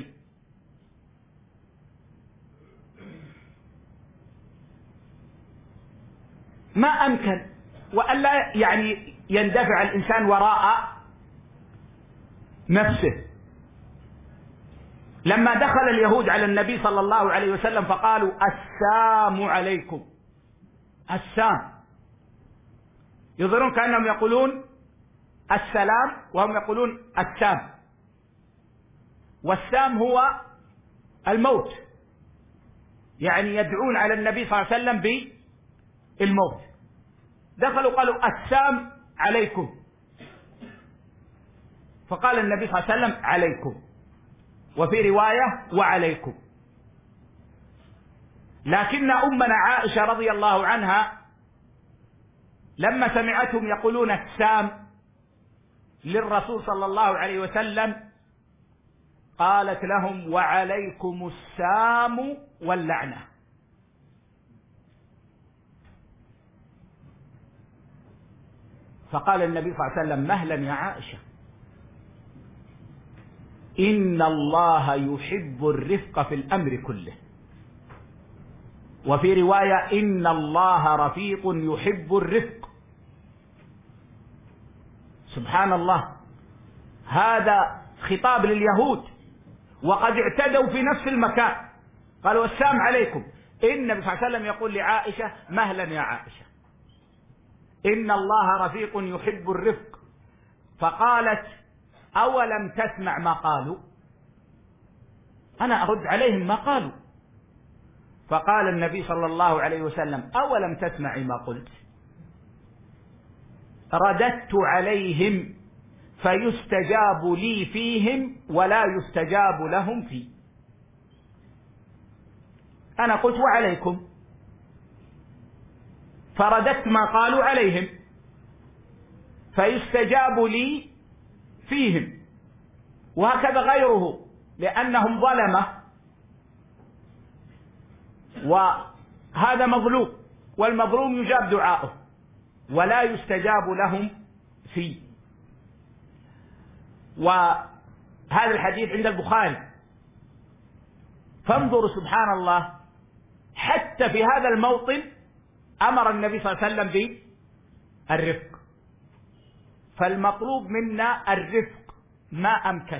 ما أمكن وألا يعني يندفع الإنسان وراء نفسه. لما دخل اليهود على النبي صلى الله عليه وسلم فقالوا السام عليكم، السام، يظهرون كأنهم يقولون السلام وهم يقولون السام، والسام هو الموت، يعني يدعون على النبي صلى الله عليه وسلم بالموت. دخلوا قالوا السام عليكم، فقال النبي صلى الله عليه وسلم عليكم، وفي رواية وعليكم. لكن أمنا عائشة رضي الله عنها لما سمعتهم يقولون السام للرسول صلى الله عليه وسلم قالت لهم وعليكم السام واللعنة. فقال النبي صلى الله عليه وسلم مهلا يا عائشة، إن الله يحب الرفق في الأمر كله، وفي رواية إن الله رفيق يحب الرفق. سبحان الله، هذا خطاب لليهود وقد اعتدوا في نفس المكان. قالوا والسلام عليكم. النبي صلى الله عليه وسلم يقول لعائشة مهلا يا عائشة، إن الله رفيق يحب الرفق. فقالت أولم تسمع ما قالوا؟ أنا أرد عليهم ما قالوا. فقال النبي صلى الله عليه وسلم أولم تسمعي ما قلت؟ رددت عليهم فيستجاب لي فيهم ولا يستجاب لهم في. أنا قلت وعليكم، فرددت ما قالوا عليهم فيستجاب لي فيهم، وهكذا غيره لأنهم ظلمة، وهذا مظلوم والمظلوم يجاب دعاؤه ولا يستجاب لهم فيه. وهذا الحديث عند البخاري. فانظروا سبحان الله، حتى في هذا الموطن أمر النبي صلى الله عليه وسلم بالرفق. فالمطلوب منا الرفق ما أمكن،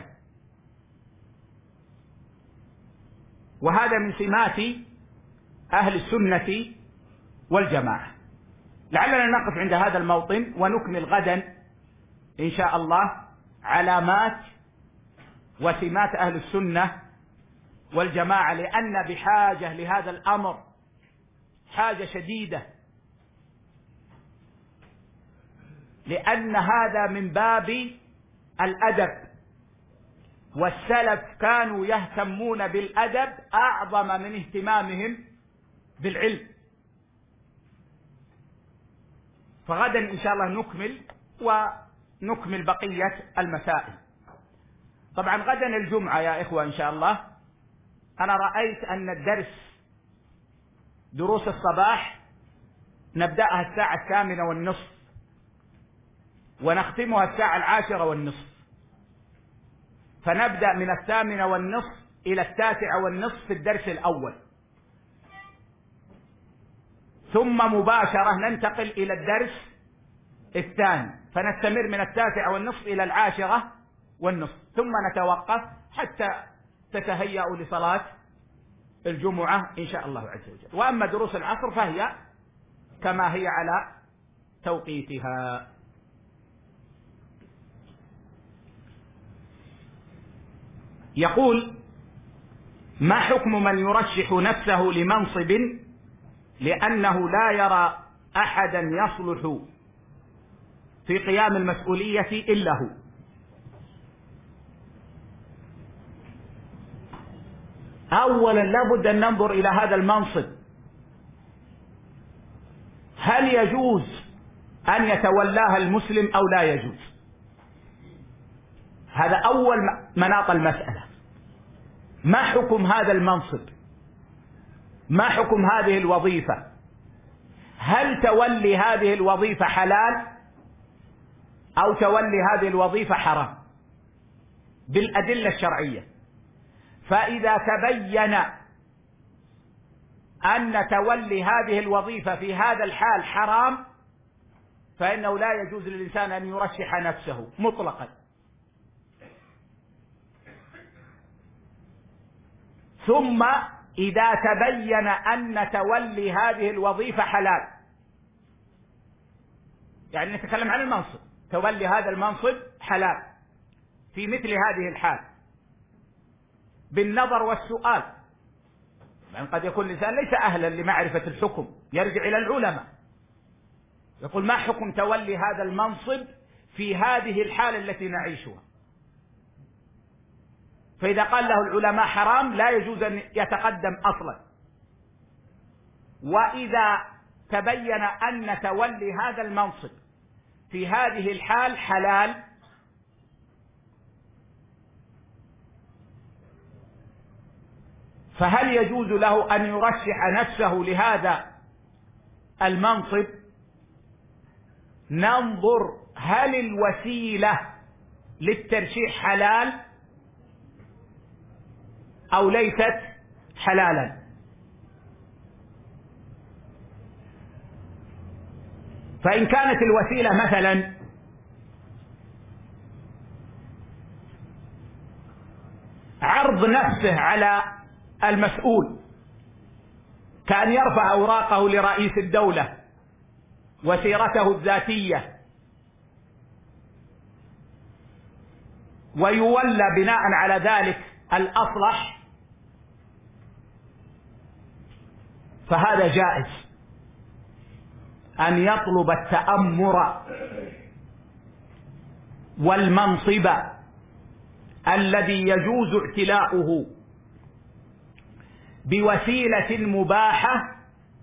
وهذا من سمات أهل السنة والجماعة. لعلنا نقف عند هذا الموطن ونكمل غدا إن شاء الله علامات وسمات أهل السنة والجماعة، لأن بحاجة لهذا الأمر حاجة شديدة، لأن هذا من باب الأدب، والسلف كانوا يهتمون بالأدب أعظم من اهتمامهم بالعلم. فغدا إن شاء الله نكمل بقية المسائل. طبعا غدا الجمعة يا إخوة إن شاء الله. أنا رأيت أن الدرس دروس الصباح نبدأها 8:30 ونختمها 10:10، فنبدأ من 8:30 إلى 9:30 في الدرس الأول، ثم مباشرة ننتقل إلى الدرس الثاني، فنستمر من 9:30 إلى 10:30، ثم نتوقف حتى تتهيأوا لصلاة الجمعة إن شاء الله عز وجل. وأما دروس العصر فهي كما هي على توقيتها. يقول: ما حكم من يرشح نفسه لمنصب لأنه لا يرى أحدا يصلح في قيام المسؤولية إلا هو؟ أولا لابد أن ننظر إلى هذا المنصب، هل يجوز أن يتولاها المسلم أو لا يجوز؟ هذا أول مناط المسألة. ما حكم هذا المنصب؟ ما حكم هذه الوظيفة؟ هل تولي هذه الوظيفة حلال أو تولي هذه الوظيفة حرام بالأدلة الشرعية؟ فإذا تبين أن تولي هذه الوظيفة في هذا الحال حرام، فإنه لا يجوز للإنسان أن يرشح نفسه مطلقا. ثم إذا تبين أن تولي هذه الوظيفة حلال، يعني نتكلم عن المنصب، تولي هذا المنصب حلال في مثل هذه الحال بالنظر والسؤال، يعني قد يكون الإنسان ليس أهلا لمعرفة الحكم، يرجع إلى العلماء يقول: ما حكم تولي هذا المنصب في هذه الحالة التي نعيشها؟ فإذا قال له العلماء حرام لا يجوز أن يتقدم أصلا. وإذا تبين أن تولي هذا المنصب في هذه الحال حلال، فهل يجوز له أن يرشح نفسه لهذا المنصب؟ ننظر هل الوسيلة للترشيح حلال أو ليست حلالا. فإن كانت الوسيلة مثلا عرض نفسه على المسؤول، كأن يرفع أوراقه لرئيس الدولة وسيرته الذاتية ويولى بناء على ذلك الأصلح، فهذا جائز أن يطلب التأمر والمنصب الذي يجوز اعتلاؤه بوسيلة مباحة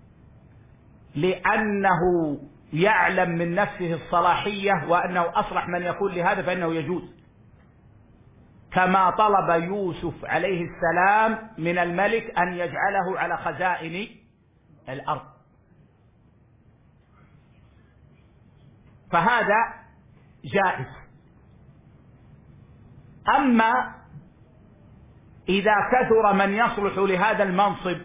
لأنه يعلم من نفسه الصلاحية وأنه أصلح من يكون لهذا، فإنه يجوز، كما طلب يوسف عليه السلام من الملك أن يجعله على خزائن الأرض. فهذا جائز. أما إذا كثر من يصلح لهذا المنصب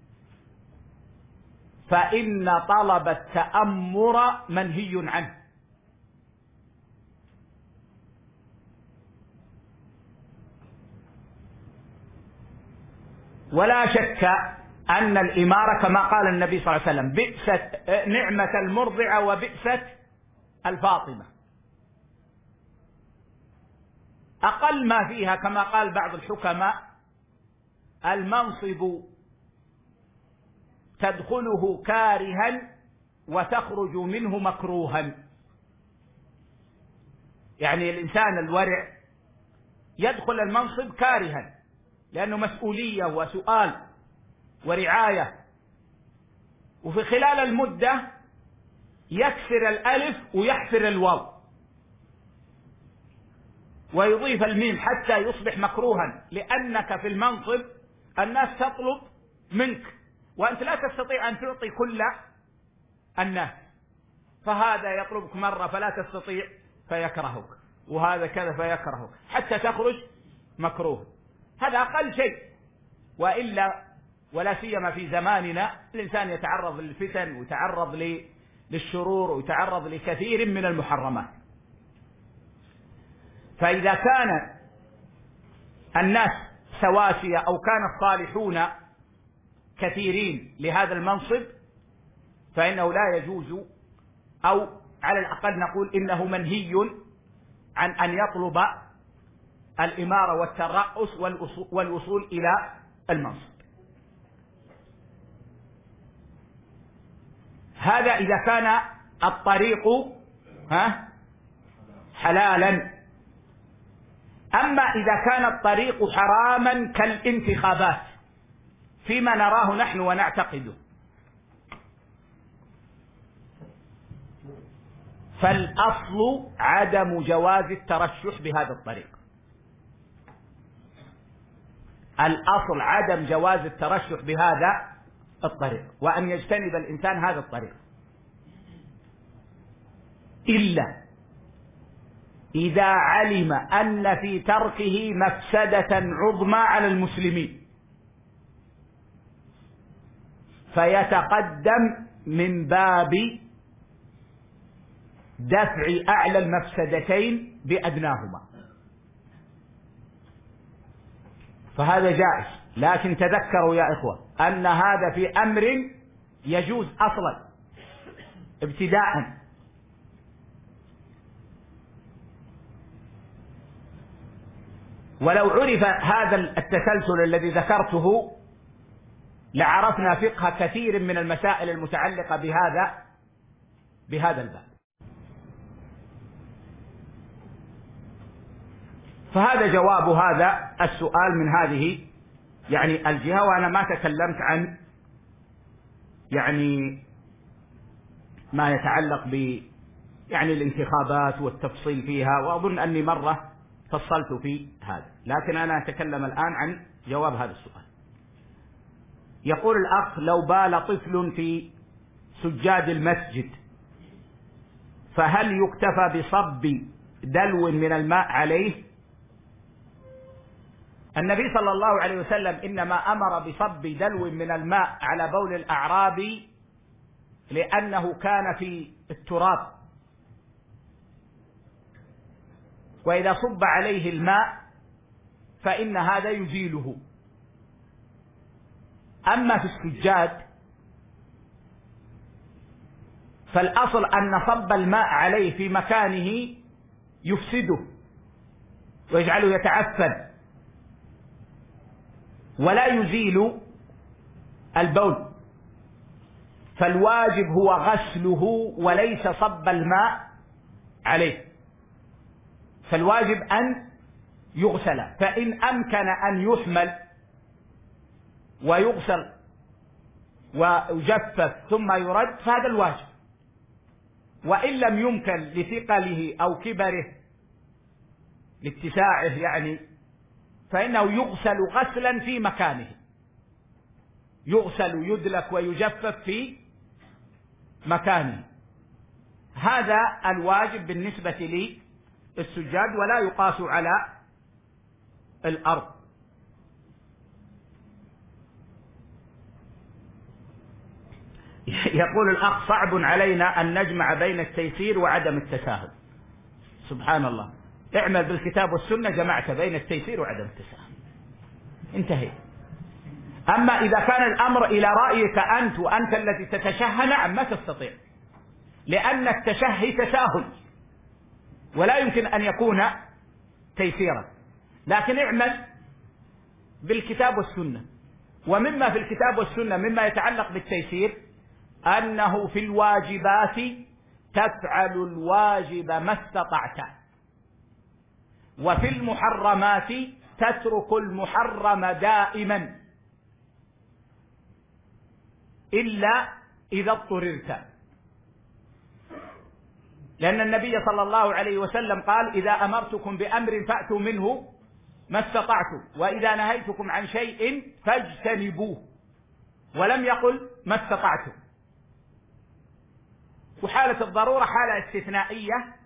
فإن طلب التأمر منهي عنه. ولا شك أن الإمارة كما قال النبي صلى الله عليه وسلم بئست نعمة المرضعة وبئست الفاطمة، أقل ما فيها كما قال بعض الحكماء المنصب تدخله كارها وتخرج منه مكروها. يعني الإنسان الورع يدخل المنصب كارها لأنه مسؤولية وسؤال ورعاية، وفي خلال المدة يكسر الألف ويحفر الواو ويضيف الميم حتى يصبح مكروها، لأنك في المنصب الناس تطلب منك وأنت لا تستطيع أن تعطي كل الناس، فهذا يطلبك مرة فلا تستطيع فيكرهك، وهذا كذا فيكرهك حتى تخرج مكروه. هذا أقل شيء. وإلا ولا سيما في زماننا الإنسان يتعرض للفتن ويتعرض للشرور ويتعرض لكثير من المحرمات. فإذا كان الناس سواسية أو كان الصالحون كثيرين لهذا المنصب فإنه لا يجوز، أو على الأقل نقول إنه منهي عن أن يطلب الإمارة والترأس والوصول إلى المنصب. هذا إذا كان الطريق حلالا. أما إذا كان الطريق حراما كالانتخابات فيما نراه نحن ونعتقده، فالأصل عدم جواز الترشح بهذا الطريق. الأصل عدم جواز الترشح بهذا الطريق، وأن يجتنب الإنسان هذا الطريق، إلا إذا علم أن في تركه مفسدة عظمى على المسلمين فيتقدم من باب دفع أعلى المفسدتين بأدناهما، فهذا جائز. لكن تذكروا يا إخوة أن هذا في أمر يجوز أصلا ابتداء. ولو عرف هذا التسلسل الذي ذكرته لعرفنا فقه كثير من المسائل المتعلقة بهذا الباب. فهذا جواب هذا السؤال من هذه يعني الجهة. وأنا ما تكلمت عن يعني ما يتعلق يعني الانتخابات والتفصيل فيها، وأظن أني مرة فصلت في هذا، لكن أنا أتكلم الآن عن جواب هذا السؤال. يقول الأخ: لو بال طفل في سجاد المسجد فهل يكتفى بصب دلو من الماء عليه النبي صلى الله عليه وسلم إنما أمر بصب دلو من الماء على بول الأعرابي لأنه كان في التراب، وإذا صب عليه الماء فإن هذا يزيله. أما في السجاد فالأصل أن صب الماء عليه في مكانه يفسده ويجعله يتعفن ولا يزيل البول، فالواجب هو غسله وليس صب الماء عليه، فالواجب أن يغسل، فإن أمكن أن يحمل ويغسل ويجفف ثم يرد فهذا الواجب، وإن لم يمكن لثقله أو كبره لاتساعه يعني فإنه يغسل غسلا في مكانه، يغسل يدلك ويجفف في مكانه. هذا الواجب بالنسبة للسجاد ولا يقاس على الأرض. يقول الأخ: صعب علينا أن نجمع بين التيسير وعدم التساهل. سبحان الله، اعمل بالكتاب والسنة جمعت بين التيسير وعدم التساهل، انتهي. أما إذا كان الأمر إلى رأيك أنت وأنت الذي تتشهى، نعم ما تستطيع، لأن التشهي تساهل ولا يمكن أن يكون تيسيرا، لكن اعمل بالكتاب والسنة. ومما في الكتاب والسنة مما يتعلق بالتيسير أنه في الواجبات تفعل الواجب ما استطعت، وفي المحرمات تترك المحرم دائما إلا إذا اضطررت، لأن النبي صلى الله عليه وسلم قال: إذا أمرتكم بأمر فأتوا منه ما استطعتم، وإذا نهيتكم عن شيء فاجتنبوه، ولم يقل ما استطعتم. وحالة الضرورة حالة استثنائية